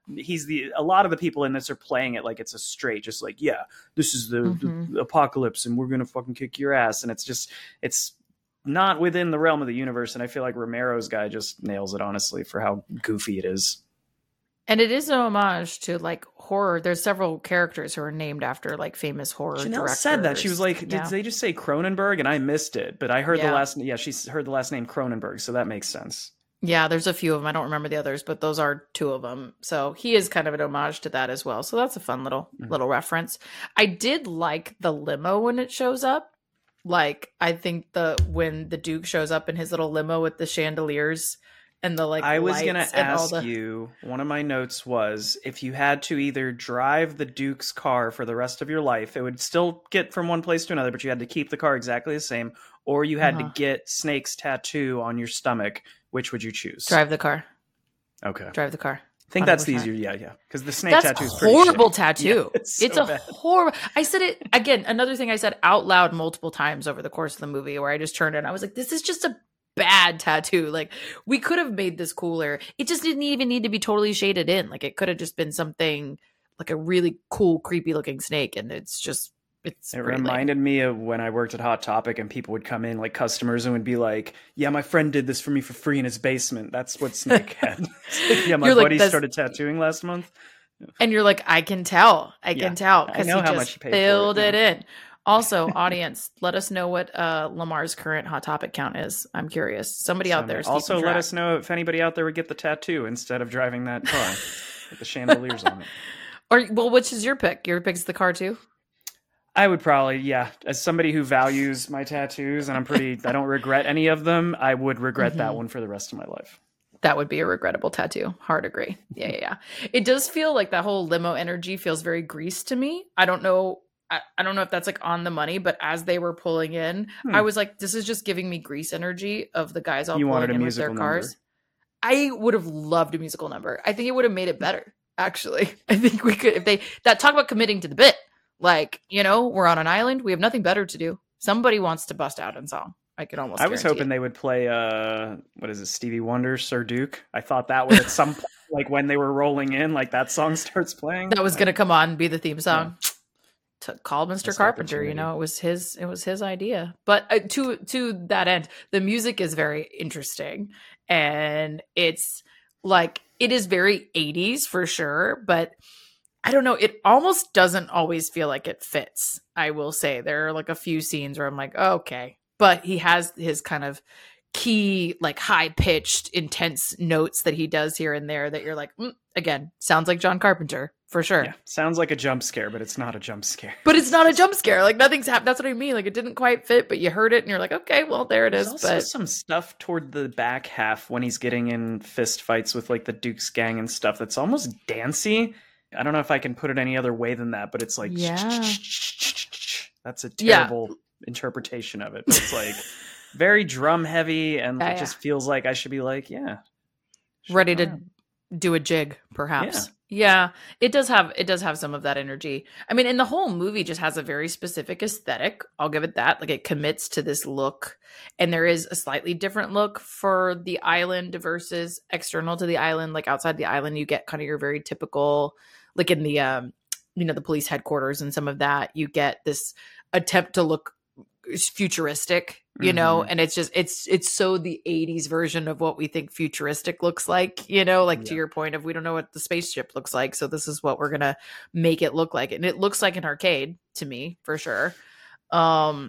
a lot of the people in this are playing it like it's a straight, just like, yeah, this is the apocalypse and we're going to fucking kick your ass. And it's not within the realm of the universe. And I feel like Romero's guy just nails it, honestly, for how goofy it is. And it is an homage to like horror. There's several characters who are named after like famous horror directors. Said that. She was like, did they just say Cronenberg? And I missed it, but I heard she heard the last name Cronenberg. So that makes sense. Yeah, there's a few of them. I don't remember the others, but those are 2 of them. So he is kind of an homage to that as well. So that's a fun little reference. I did like the limo when it shows up. Like, I think when the Duke shows up in his little limo with the chandeliers and the like, I was going to ask you, one of my notes was, if you had to either drive the Duke's car for the rest of your life, it would still get from one place to another, but you had to keep the car exactly the same, or you had to get Snake's tattoo on your stomach. Which would you choose? Drive the car. Okay. Drive the car. I think 100%. That's the easier. Yeah. Because the Snake tattoo is pretty horrible shitty. Tattoo. Yeah, it's a horrible. I said it again. Another thing I said out loud multiple times over the course of the movie, where I just turned in. I was like, this is just a bad tattoo. Like, we could have made this cooler. It just didn't even need to be totally shaded in. Like, it could have just been something like a really cool, creepy looking snake. And it reminded me of when I worked at Hot Topic and people would come in, like customers, and would be like, yeah, my friend did this for me for free in his basement. That's what Snake had. Yeah, my buddy started tattooing last month. And you're like, I can tell. I can tell. Because he just filled it in. Also, audience, let us know what Lamar's current Hot Topic count is. I'm curious. Somebody out there is also let us know if anybody out there would get the tattoo instead of driving that car with the chandeliers on it. Which is your pick? Your pick's the car too? I would probably, as somebody who values my tattoos, and I don't regret any of them, I would regret that one for the rest of my life. That would be a regrettable tattoo. Hard agree. Yeah. It does feel like that whole limo energy feels very Grease to me. I don't know if that's like on the money, but as they were pulling in, I was like, this is just giving me Grease energy of the guys all pulling in with their cars. I would have loved a musical number. I think it would have made it better, actually. I think we could, talk about committing to the bit. Like, we're on an island. We have nothing better to do. Somebody wants to bust out in song. I was hoping they would play, Stevie Wonder, Sir Duke. I thought that would at some point, like when they were rolling in, like that song starts playing. That was going to come on and be the theme song. to call Mr. Carpenter. You know, it was his idea. But to that end, the music is very interesting, and it's like it is very 80s for sure, but I don't know, it almost doesn't always feel like it fits. I will say there are like a few scenes where I'm like, oh, okay, but he has his kind of key, like high pitched, intense notes that he does here and there that you're like, again, sounds like John Carpenter for sure. Yeah, sounds like a jump scare, but it's not a jump scare. But it's not a jump scare. Like nothing's happened. That's what I mean. Like it didn't quite fit, but you heard it and you're like, okay, well there it is. There's also some stuff toward the back half when he's getting in fist fights with like the Duke's gang and stuff that's almost dancey. I don't know if I can put it any other way than that, but it's like, that's a terrible interpretation of it. But it's like very drum heavy, and it just feels like I should be like, ready to do a jig, perhaps. Yeah, it does have some of that energy. I mean, and the whole movie just has a very specific aesthetic. I'll give it that. Like it commits to this look, and there is a slightly different look for the island versus external to the island. Like outside the island, you get kind of your very typical, like in the the police headquarters and some of that, you get this attempt to look futuristic, and it's just it's so the 80s version of what we think futuristic looks like, to your point of we don't know what the spaceship looks like, so this is what we're gonna make it look like, and it looks like an arcade to me for sure. But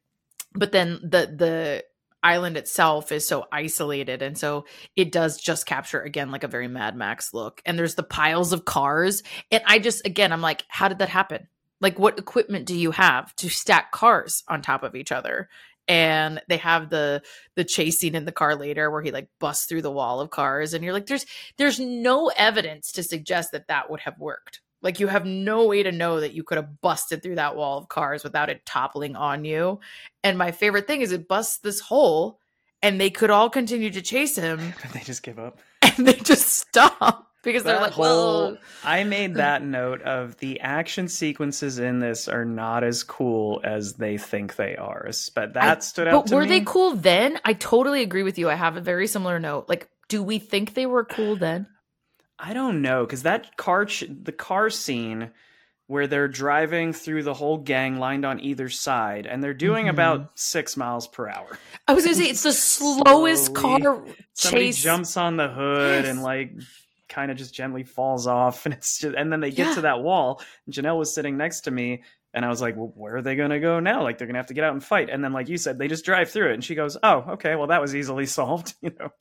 then the island itself is so isolated, and so it does just capture again like a very Mad Max look, and there's the piles of cars, and I'm like, how did that happen? Like, what equipment do you have to stack cars on top of each other? And they have the chase scene in the car later where he like busts through the wall of cars, and you're like, there's no evidence to suggest that would have worked. Like you have no way to know that you could have busted through that wall of cars without it toppling on you. And my favorite thing is it busts this hole, and they could all continue to chase him. They just give up. And they just stop. Because they're like, well, I made that note of the action sequences in this are not as cool as they think they are. But that stood out to me. But were they cool then? I totally agree with you. I have a very similar note. Like, do we think they were cool then? I don't know. Because that the car scene where they're driving through the whole gang lined on either side, and they're doing about 6 miles per hour. I was going to say, it's the slowest car chase. Somebody jumps on the hood and like kind of just gently falls off, and it's just, and then they get to that wall, and Janelle was sitting next to me, and I was like, well, where are they gonna go now? Like they're gonna have to get out and fight. And then like you said, they just drive through it, and she goes, oh, okay, well that was easily solved.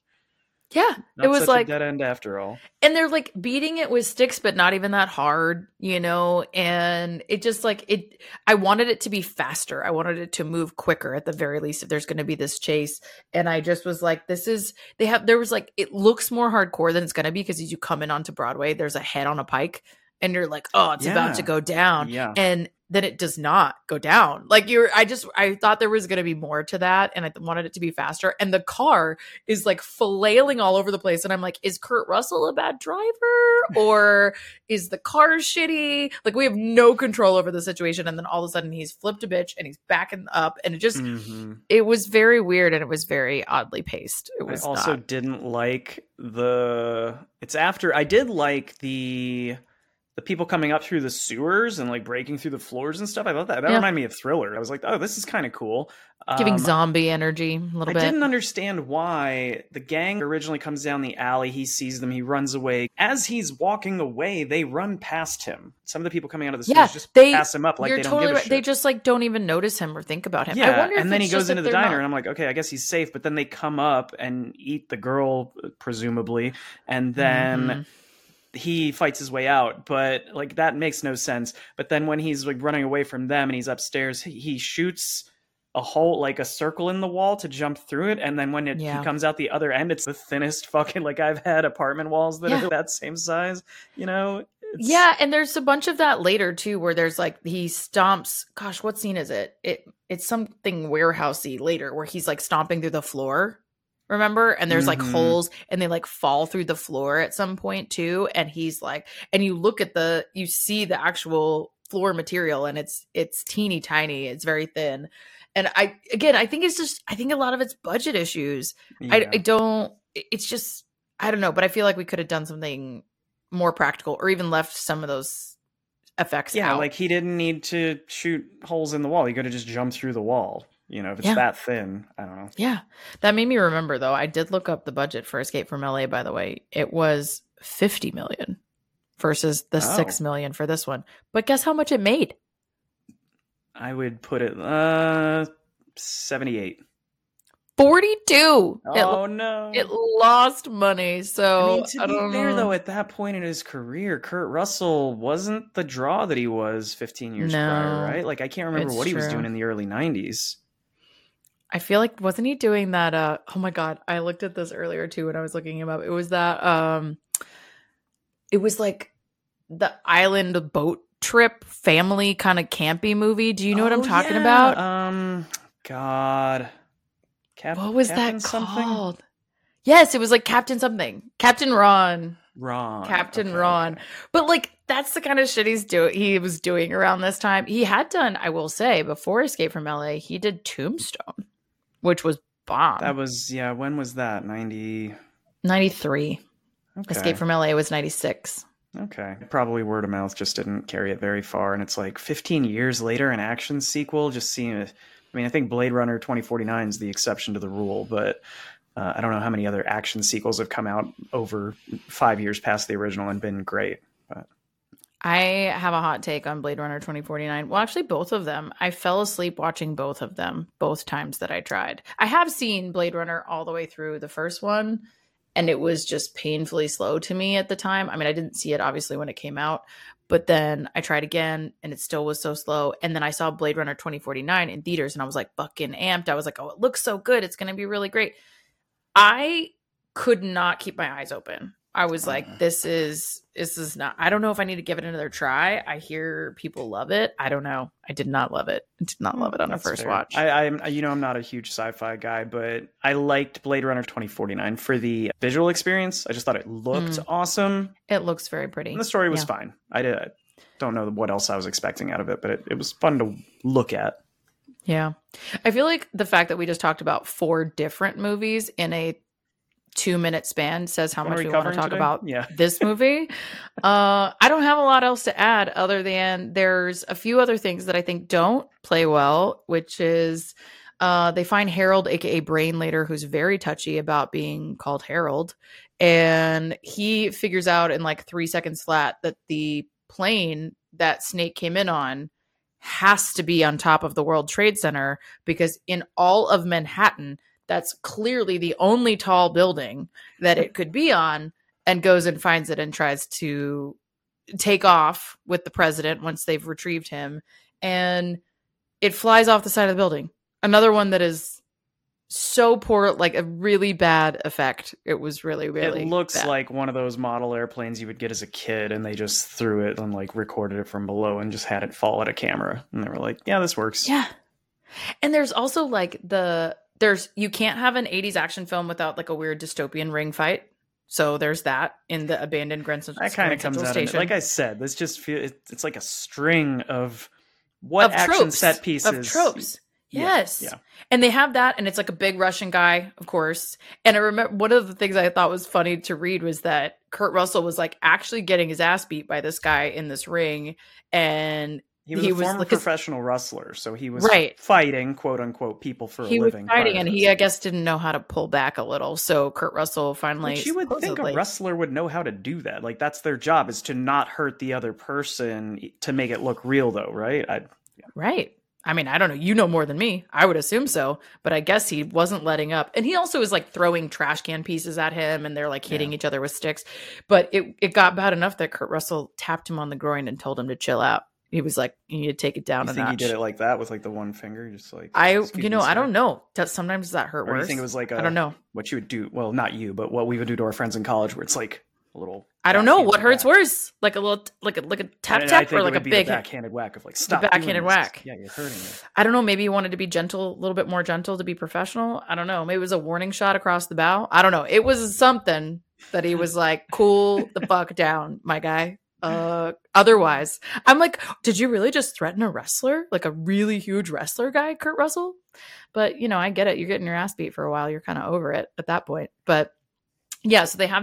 Yeah, not it was such like a dead end after all. And they're like beating it with sticks, but not even that hard, and it just like it. I wanted it to be faster. I wanted it to move quicker at the very least if there's going to be this chase. And I just was like, there was like, it looks more hardcore than it's going to be, because as you come in onto Broadway, there's a head on a pike, and you're like, oh, it's about to go down. Yeah. And then it does not go down. Like I thought there was going to be more to that, and I wanted it to be faster. And the car is like flailing all over the place. And I'm like, is Kurt Russell a bad driver, or is the car shitty? Like we have no control over the situation. And then all of a sudden he's flipped a bitch and he's backing up, and it just, it was very weird, and it was very oddly paced. It was I also didn't like I did like the people coming up through the sewers and like breaking through the floors and stuff. I thought that reminded me of Thriller. I was like, oh, this is kind of cool. Giving zombie energy a little bit. I didn't understand why the gang originally comes down the alley. He sees them. He runs away. As he's walking away, they run past him. Some of the people coming out of the sewers just pass him up like they don't give a shit. They just like don't even notice him or think about him. Yeah, I wonder and then he goes into the diner, and I'm like, okay, I guess he's safe. But then they come up and eat the girl, presumably, and then he fights his way out, but like that makes no sense. But then when he's like running away from them and he's upstairs, he shoots a hole, like a circle in the wall to jump through it. And then when he comes out the other end, it's the thinnest fucking, like I've had apartment walls that are that same size, Yeah, and there's a bunch of that later too, where there's like he stomps. Gosh, what scene is it? It's something warehousey later where he's like stomping through the floor. Remember? And there's like holes, and they like fall through the floor at some point too. And he's like, and you look at you see the actual floor material, and it's teeny tiny. It's very thin. And I think a lot of it's budget issues. Yeah. It's just, I don't know, but I feel like we could have done something more practical, or even left some of those effects Yeah, out. like he didn't need to shoot holes in the wall. He could have just jumped through the wall. You know, if it's that thin, I don't know. Yeah. That made me remember, though. I did look up the budget for Escape from LA, by the way. It was $50 million versus the $6 million for this one. But guess how much it made? I would put it 78. 42. Oh, no. It lost money. So, I mean, to be fair, though, at that point in his career, Kurt Russell wasn't the draw that he was 15 years prior, right? Like, I can't remember what he was doing in the early 90s. I feel like, wasn't he doing that? Oh my God. I looked at this earlier too when I was looking him up. It was that, it was like the island boat trip family kind of campy movie. Do you know what I'm talking about? God. What was Captain that called? Something? Yes, it was like Captain something. Captain Ron. Captain Ron. Okay. But like, that's the kind of shit he was doing around this time. He had done, I will say, before Escape from LA, he did Tombstone, which was bomb. That was, when was that? 93. Okay. Escape from LA was 96. Okay. Probably word of mouth just didn't carry it very far. And it's like 15 years later, an action sequel just seemed... I mean, I think Blade Runner 2049 is the exception to the rule, but I don't know how many other action sequels have come out over 5 years past the original and been great. But I have a hot take on Blade Runner 2049. Well, actually, both of them. I fell asleep watching both of them, both times that I tried. I have seen Blade Runner all the way through the first one, and it was just painfully slow to me at the time. I mean, I didn't see it, obviously, when it came out. But then I tried again and it still was so slow. And then I saw Blade Runner 2049 in theaters and I was like fucking amped. I was like, oh, it looks so good. It's going to be really great. I could not keep my eyes open. I was like, this is not, I don't know if I need to give it another try. I hear people love it. I don't know. I did not love it. I did not love it on a first watch. I'm not a huge sci-fi guy, but I liked Blade Runner 2049 for the visual experience. I just thought it looked awesome. It looks very pretty. And the story was fine. I don't know what else I was expecting out of it, but it was fun to look at. Yeah. I feel like the fact that we just talked about 4 different movies in a 2-minute span says how much we want to talk about this movie. I don't have a lot else to add other than there's a few other things that I think don't play well, which is they find Harold, aka Brain, later, who's very touchy about being called Harold. And he figures out in like 3 seconds flat that the plane that Snake came in on has to be on top of the World Trade Center because in all of Manhattan, that's clearly the only tall building that it could be on, and goes and finds it and tries to take off with the president once they've retrieved him. And it flies off the side of the building. Another one that is so poor, like a really bad effect. It was really, really It looks bad. like one of those model airplanes you would get as a kid, and they just threw it and like recorded it from below and just had it fall at a camera. And they were like, yeah, this works. Yeah. And there's also like you can't have an 80s action film without like a weird dystopian ring fight. So there's that in the abandoned Grand Central Station. That kind of comes out of it. Like I said, this just feels, it's like a string of action tropes, set pieces. Of tropes. Yes. Yeah. And they have that, and it's like a big Russian guy, of course. And I remember one of the things I thought was funny to read was that Kurt Russell was like actually getting his ass beat by this guy in this ring. And he was a former professional wrestler, so he was fighting, quote unquote, people for a living. He was fighting, and he, I guess, didn't know how to pull back a little. So Kurt Russell finally. But you would think a wrestler would know how to do that. Like that's their job, is to not hurt the other person to make it look real, though, right? Right. I mean, I don't know. You know more than me. I would assume so. But I guess he wasn't letting up. And he also was like throwing trash can pieces at him, and they're like hitting each other with sticks. But it got bad enough that Kurt Russell tapped him on the groin and told him to chill out. He was like, you need to take it down a notch. You think he did it like that with like the one finger? Just like, I don't know. Sometimes does that hurt worse? Or do you think it was like I don't know. What you would do? Well, not you, but what we would do to our friends in college, where it's like a little. I don't know what hurts worse, like a little, like a tap, or like a big backhanded whack of like stop. Backhanded whack. Yeah, you're hurting me. I don't know. Maybe he wanted to be gentle, a little bit more gentle to be professional. I don't know. Maybe it was a warning shot across the bow. I don't know. It was something that he was like, cool the fuck down, my guy. Otherwise, I'm like, did you really just threaten a wrestler, like a really huge wrestler guy, Kurt Russell? But I get it. You're getting your ass beat for a while. You're kind of over it at that point. But yeah, so they have that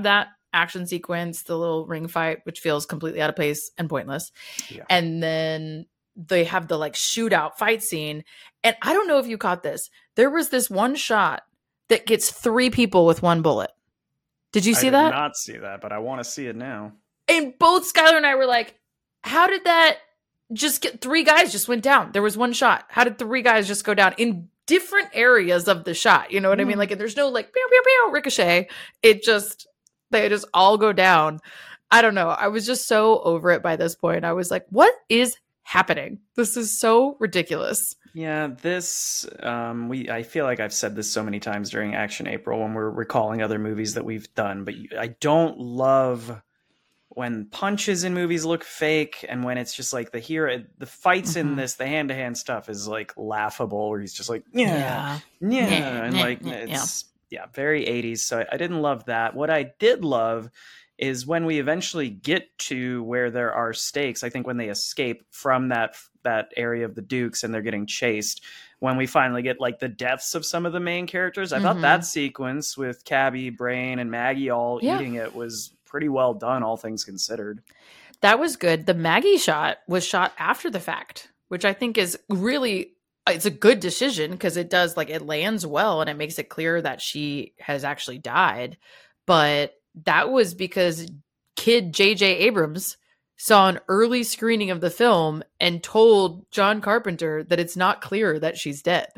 action sequence, the little ring fight, which feels completely out of place and pointless. Yeah. And then they have the like shootout fight scene. And I don't know if you caught this. There was this one shot that gets 3 people with 1 bullet. Did you see that? I did not see that, but I want to see it now. And both Skylar and I were like, how did that just get 3 guys just went down? There was one shot. How did 3 guys just go down in different areas of the shot? You know what I mean? Like, there's no like pew, pew, pew, ricochet. They just all go down. I don't know. I was just so over it by this point. I was like, what is happening? This is so ridiculous. Yeah, this I feel like I've said this so many times during Action April when we're recalling other movies that we've done, but I don't love when punches in movies look fake, and when it's just like the fights in this, the hand-to-hand stuff is like laughable, where he's just like and like it's very 80s. So I didn't love that. What I did love is when we eventually get to where there are stakes. I think when they escape from that area of the Dukes and they're getting chased, when we finally get like the deaths of some of the main characters, I thought that sequence with Cabby, Brain, and Maggie all eating it was pretty well done, all things considered. That was good. The Maggie shot was shot after the fact, which I think is really, it's a good decision because it does, like, it lands well and it makes it clear that she has actually died. But that was because kid J.J. Abrams saw an early screening of the film and told John Carpenter that it's not clear that she's dead.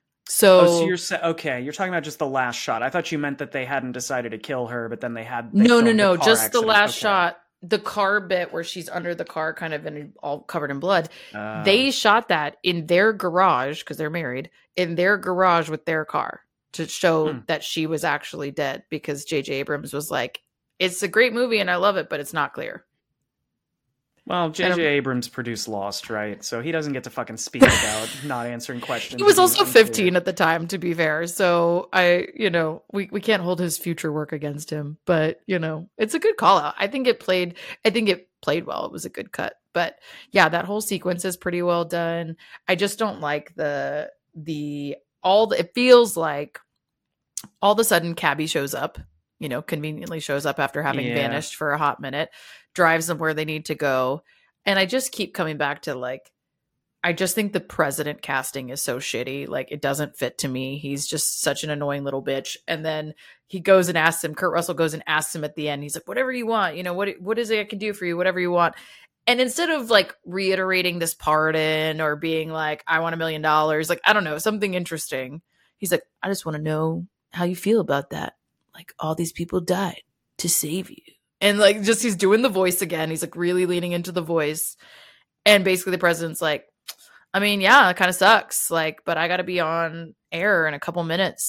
So you're talking about just the last shot. I thought you meant that they hadn't decided to kill her, but then they no, just the last shot, the car bit where she's under the car, kind of all covered in blood. They shot that in their garage because they're married, in their garage with their car to show that she was actually dead, because J.J. Abrams was like, "It's a great movie and I love it, but it's not clear." Well, J.J. Abrams produced Lost, right? So he doesn't get to fucking speak about not answering questions. He was also 15 at the time, to be fair. So we can't hold his future work against him. But, it's a good call out. I think it played well. It was a good cut. But yeah, that whole sequence is pretty well done. I just don't like it feels like all of a sudden Cabby shows up, conveniently shows up after having vanished for a hot minute, drives them where they need to go. And I just keep coming back to, like, I just think the president casting is so shitty. Like, it doesn't fit to me. He's just such an annoying little bitch. And then he goes and asks him, Kurt Russell goes and asks him at the end, he's like, whatever you want, what is it I can do for you? Whatever you want. And instead of like reiterating this pardon or being like, I want $1 million, like, I don't know, something interesting, he's like, I just want to know how you feel about that. Like, all these people died to save you. And like, just, he's doing the voice again. He's like really leaning into the voice. And basically the president's like, I mean, yeah, it kind of sucks. Like, but I got to be on air in a couple minutes.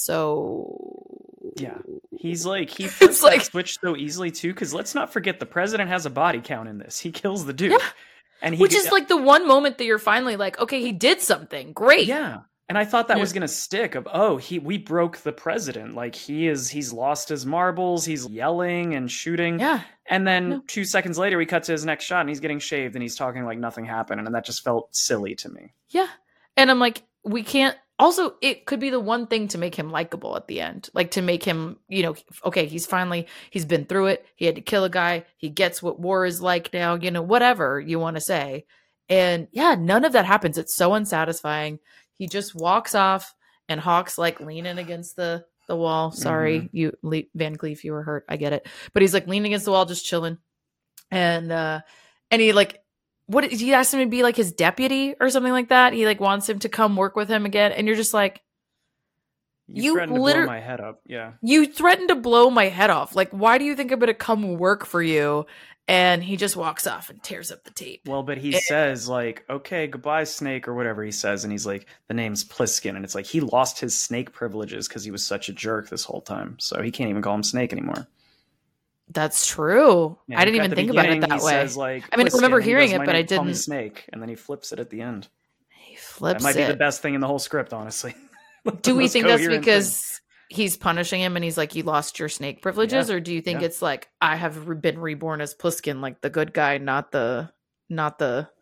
So yeah, he's like, he flips that switch so easily too. Cause let's not forget the president has a body count in this. He kills the dude. Yeah. And which is like the one moment that you're finally like, okay, he did something great. Yeah. And I thought that was going to stick of, we broke the president. Like, he's lost his marbles. He's yelling and shooting. Yeah. And then 2 seconds later, we cut to his next shot and he's getting shaved and he's talking like nothing happened. And that just felt silly to me. Yeah. And I'm like, we can't, also, it could be the one thing to make him likable at the end. Like, to make him, okay, he's been through it. He had to kill a guy. He gets what war is like now, whatever you want to say. And yeah, none of that happens. It's so unsatisfying. He just walks off, and Hawk's like leaning against the wall. Sorry, Van Cleef, you were hurt. I get it. But he's like leaning against the wall, just chilling. And he like, he asked him to be like his deputy or something like that. He like wants him to come work with him again. And you're just like, you threatened to blow my head up. Yeah. You threatened to blow my head off. Like, why do you think I'm going to come work for you? And he just walks off and tears up the tape. Well, but he says, like, okay, goodbye, Snake, or whatever he says. And he's like, the name's Pliskin. And it's like, he lost his Snake privileges because he was such a jerk this whole time. So he can't even call him Snake anymore. That's true. Yeah, I didn't even think about it that way. Says, like, I mean, I remember hearing it, but I didn't. Call me Snake. And then he flips it at the end. He flips it. That might be the best thing in the whole script, honestly. Do we think that's because he's punishing him and he's like, you lost your Snake privileges? Or do you think it's like, I have been reborn as Pliskin, like the good guy, not the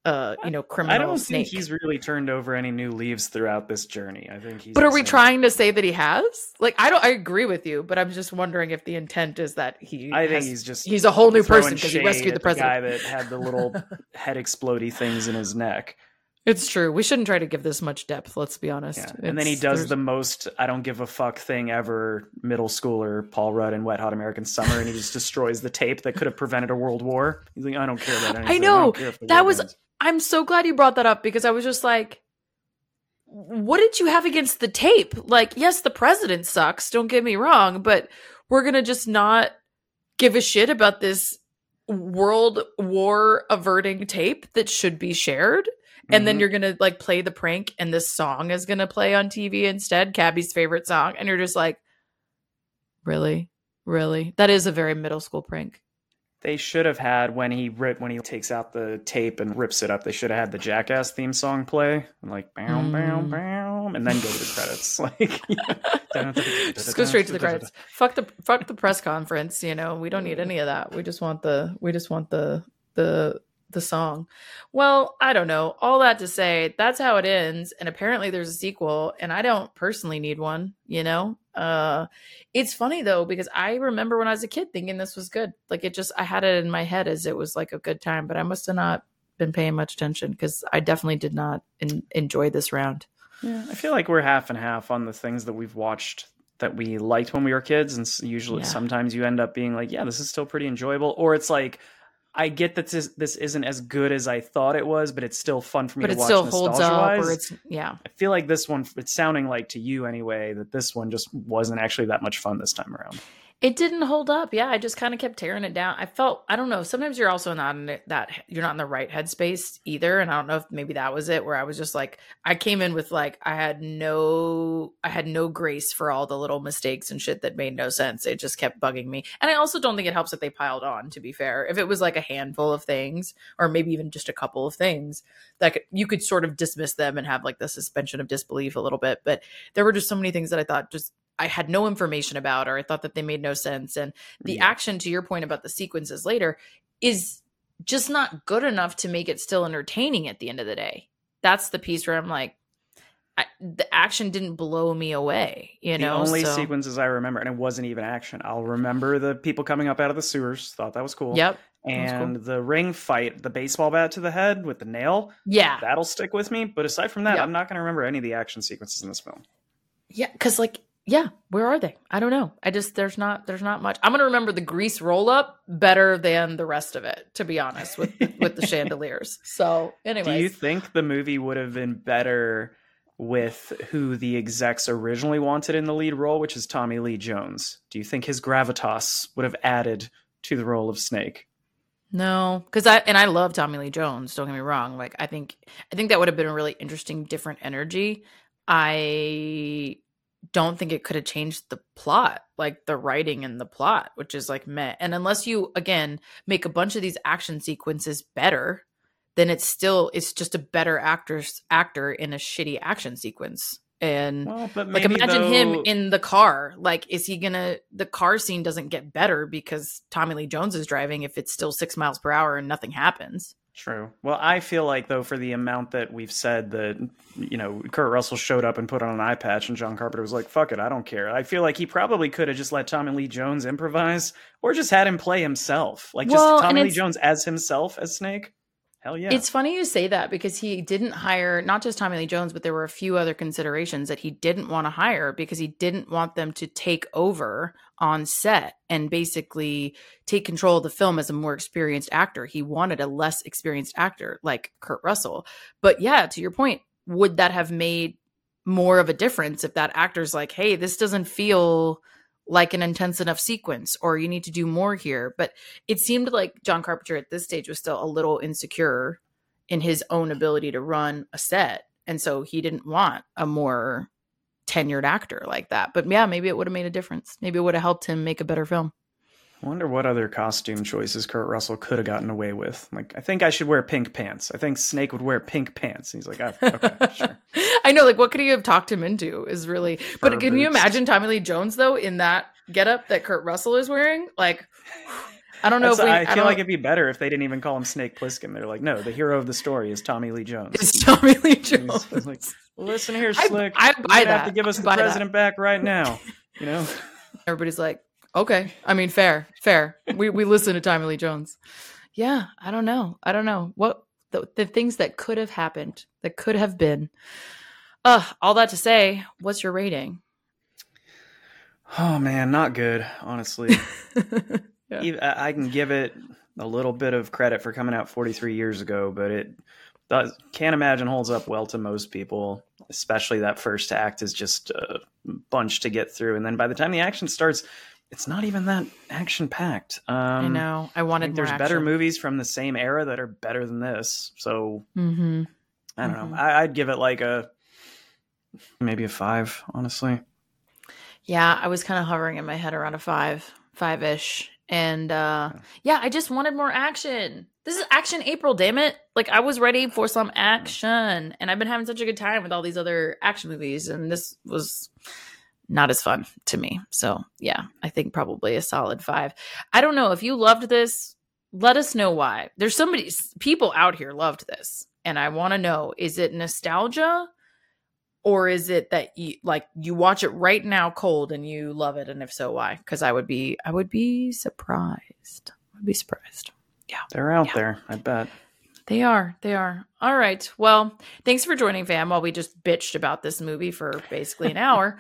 criminal I don't snake. think he's really turned over any new leaves throughout this journey. I think he's. But are we trying to say that he has? Like, I agree with you, but I'm just wondering if the intent is that he's a whole new person because he rescued the president. The guy that had the little head explodey things in his neck. It's true. We shouldn't try to give this much depth, let's be honest. Yeah. And then he does the most I don't give a fuck thing ever, middle schooler Paul Rudd in Wet Hot American Summer, and he just destroys the tape that could have prevented a world war. He's like, I don't care about anything. I know. I'm so glad you brought that up because I was just like, what did you have against the tape? Like, yes, the president sucks, don't get me wrong, but we're going to just not give a shit about this world war averting tape that should be shared. And then you're going to like play the prank and this song is going to play on TV instead, Cabby's favorite song. And you're just like, really? Really? That is a very middle school prank. They should have had when he takes out the tape and rips it up. They should have had the Jackass theme song play and like bam bam bam, and then go to the credits. Like, just go straight to the credits. Fuck the press conference. You know, we don't need any of that. We just want the song. Well, I don't know. All that to say, that's how it ends. And apparently there's a sequel, and I don't personally need one, you know? It's funny though, because I remember when I was a kid thinking this was good. Like I had it in my head as it was like a good time, but I must have not been paying much attention because I definitely did not enjoy this round. Yeah, I feel like we're half and half on the things that we've watched that we liked when we were kids. And usually sometimes you end up being like, yeah, this is still pretty enjoyable. Or it's like, I get that this isn't as good as I thought it was, but it's still fun for me to watch. But it still holds up. I feel like this one, it's sounding like to you anyway, that this one just wasn't actually that much fun this time around. It didn't hold up. Yeah, I just kind of kept tearing it down. I don't know. Sometimes you're also not in you're not in the right headspace either. And I don't know if maybe that was it, where I was just like, I came in with like, I had no grace for all the little mistakes and shit that made no sense. It just kept bugging me. And I also don't think it helps that they piled on, to be fair. If it was like a handful of things, or maybe even just a couple of things, you could sort of dismiss them and have like the suspension of disbelief a little bit. But there were just so many things that I thought I had no information about, or I thought that they made no sense. And the action, to your point about the sequences later, is just not good enough to make it still entertaining at the end of the day. That's the piece where I'm like, the action didn't blow me away, you know? The only sequences I remember, and it wasn't even action. I'll remember the people coming up out of the sewers. Thought that was cool. Yep. And the ring fight, the baseball bat to the head with the nail. Yeah. That'll stick with me. But aside from that, I'm not going to remember any of the action sequences in this film. Yeah, because where are they? I don't know. There's not much. I'm gonna remember the grease roll up better than the rest of it, to be honest, with the chandeliers. So anyway, do you think the movie would have been better with who the execs originally wanted in the lead role, which is Tommy Lee Jones? Do you think his gravitas would have added to the role of Snake? No, because I love Tommy Lee Jones. Don't get me wrong. Like I think that would have been a really interesting, different energy. I don't think it could have changed the plot, like the writing and the plot, which is like meh. And unless you, again, make a bunch of these action sequences better, then it's just a better actor in a shitty action sequence. And like, imagine him in the car. Like, the car scene doesn't get better because Tommy Lee Jones is driving if it's still 6 miles per hour and nothing happens. True. Well, I feel like, though, for the amount that we've said that, you know, Kurt Russell showed up and put on an eye patch and John Carpenter was like, fuck it, I don't care. I feel like he probably could have just let Tommy Lee Jones improvise or just had him play himself. Like, just Tommy Lee Jones as himself as Snake. Hell yeah. It's funny you say that because he didn't hire not just Tommy Lee Jones, but there were a few other considerations that he didn't want to hire because he didn't want them to take over on set and basically take control of the film as a more experienced actor. He wanted a less experienced actor like Kurt Russell. But yeah, to your point, would that have made more of a difference if that actor's like, hey, this doesn't feel like an intense enough sequence, or you need to do more here? But it seemed like John Carpenter at this stage was still a little insecure in his own ability to run a set. And so he didn't want a more tenured actor like that. But yeah, maybe it would have made a difference. Maybe it would have helped him make a better film. I wonder what other costume choices Kurt Russell could have gotten away with. Like, I think I should wear pink pants. I think Snake would wear pink pants. And he's like, oh, okay, sure. I know, like, what could he have talked him into is really... But can you imagine Tommy Lee Jones, though, in that getup that Kurt Russell is wearing? Like, I don't know I feel like it'd be better if they didn't even call him Snake Plissken. They're like, no, the hero of the story is Tommy Lee Jones. It's Tommy Lee Jones. He's like, listen here, Slick. I buy that. You have to give us the president back right now. You know? Everybody's like, okay. I mean, fair. We listen to Tommy Lee Jones. Yeah, I don't know. What the things that could have happened, that could have been. All that to say, what's your rating? Oh man, not good, honestly. Yeah. I can give it a little bit of credit for coming out 43 years ago, but it can't imagine holds up well to most people, especially that first act is just a bunch to get through. And then by the time the action starts, it's not even that action packed. I know. I wanted there's more better action. Movies from the same era that are better than this. So I don't know. I'd give it like maybe a 5, honestly. Yeah, I was kind of hovering in my head around a 5-ish. And I just wanted more action. This is Action April, damn it. Like, I was ready for some action. And I've been having such a good time with all these other action movies. And this was not as fun to me. So, yeah, I think probably a solid 5. I don't know. If you loved this, let us know why. There's people out here loved this. And I want to know, is it nostalgia? Or is it that you watch it right now cold and you love it? And if so, why? Because I would be surprised. I'd be surprised. Yeah. They're out there, I bet. They are. All right. Well, thanks for joining, fam, while we just bitched about this movie for basically an hour.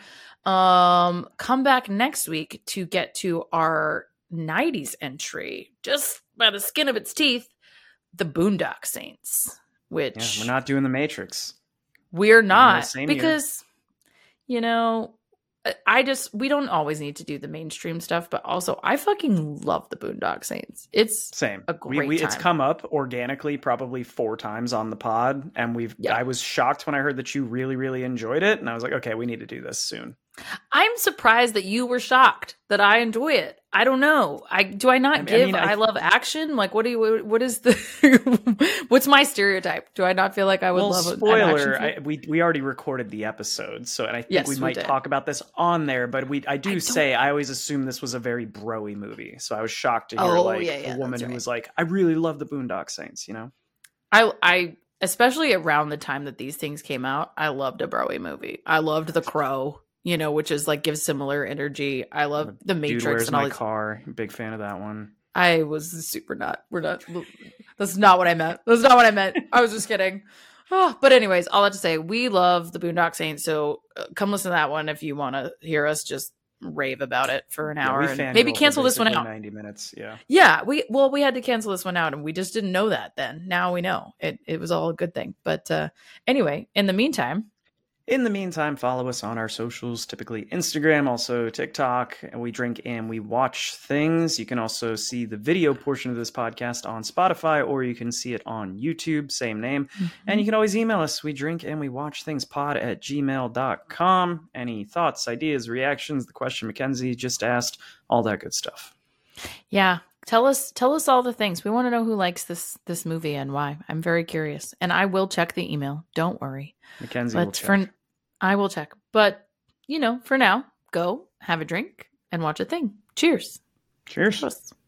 Come back next week to get to our 90s entry, just by the skin of its teeth, The Boondock Saints, which... Yeah, we're not doing The Matrix. We're not, because, we don't always need to do the mainstream stuff, but also I fucking love the Boondock Saints. It's same. A great time. It's come up organically probably 4 times on the pod, and I was shocked when I heard that you really, really enjoyed it, and I was like, okay, we need to do this soon. I'm surprised that you were shocked that I enjoy it. I don't know. I love action. Like, what is what's my stereotype? Do I not feel like I would love spoiler, an action film? We already recorded the episode, so, and I think we might talk about this on there, but I always assumed this was a very bro-y movie. So I was shocked to hear a woman who was like, I really love the Boondock Saints, you know? I especially around the time that these things came out, I loved a bro-y movie. I loved The Crow. Which is like gives similar energy. I love The Matrix. Dude, Where's and all My Car? Big fan of that one. I was super not. We're not. That's not what I meant. I was just kidding. But anyways, all that to say, we love the Boondock Saints. So come listen to that one if you want to hear us just rave about it for an hour and maybe cancel this one out. 90 minutes. Yeah. Yeah. We had to cancel this one out and we just didn't know that then. Now we know it was all a good thing. But anyway, in the meantime, follow us on our socials, typically Instagram, also TikTok. We drink and we watch things. You can also see the video portion of this podcast on Spotify, or you can see it on YouTube, same name. Mm-hmm. And you can always email us. We drink and we watch things pod@gmail.com. Any thoughts, ideas, reactions, the question Mackenzie just asked, all that good stuff. Yeah. Tell us all the things. We want to know who likes this movie and why. I'm very curious. And I will check the email. Don't worry. Mackenzie will check. I will check. But, for now, go have a drink and watch a thing. Cheers. Cheers.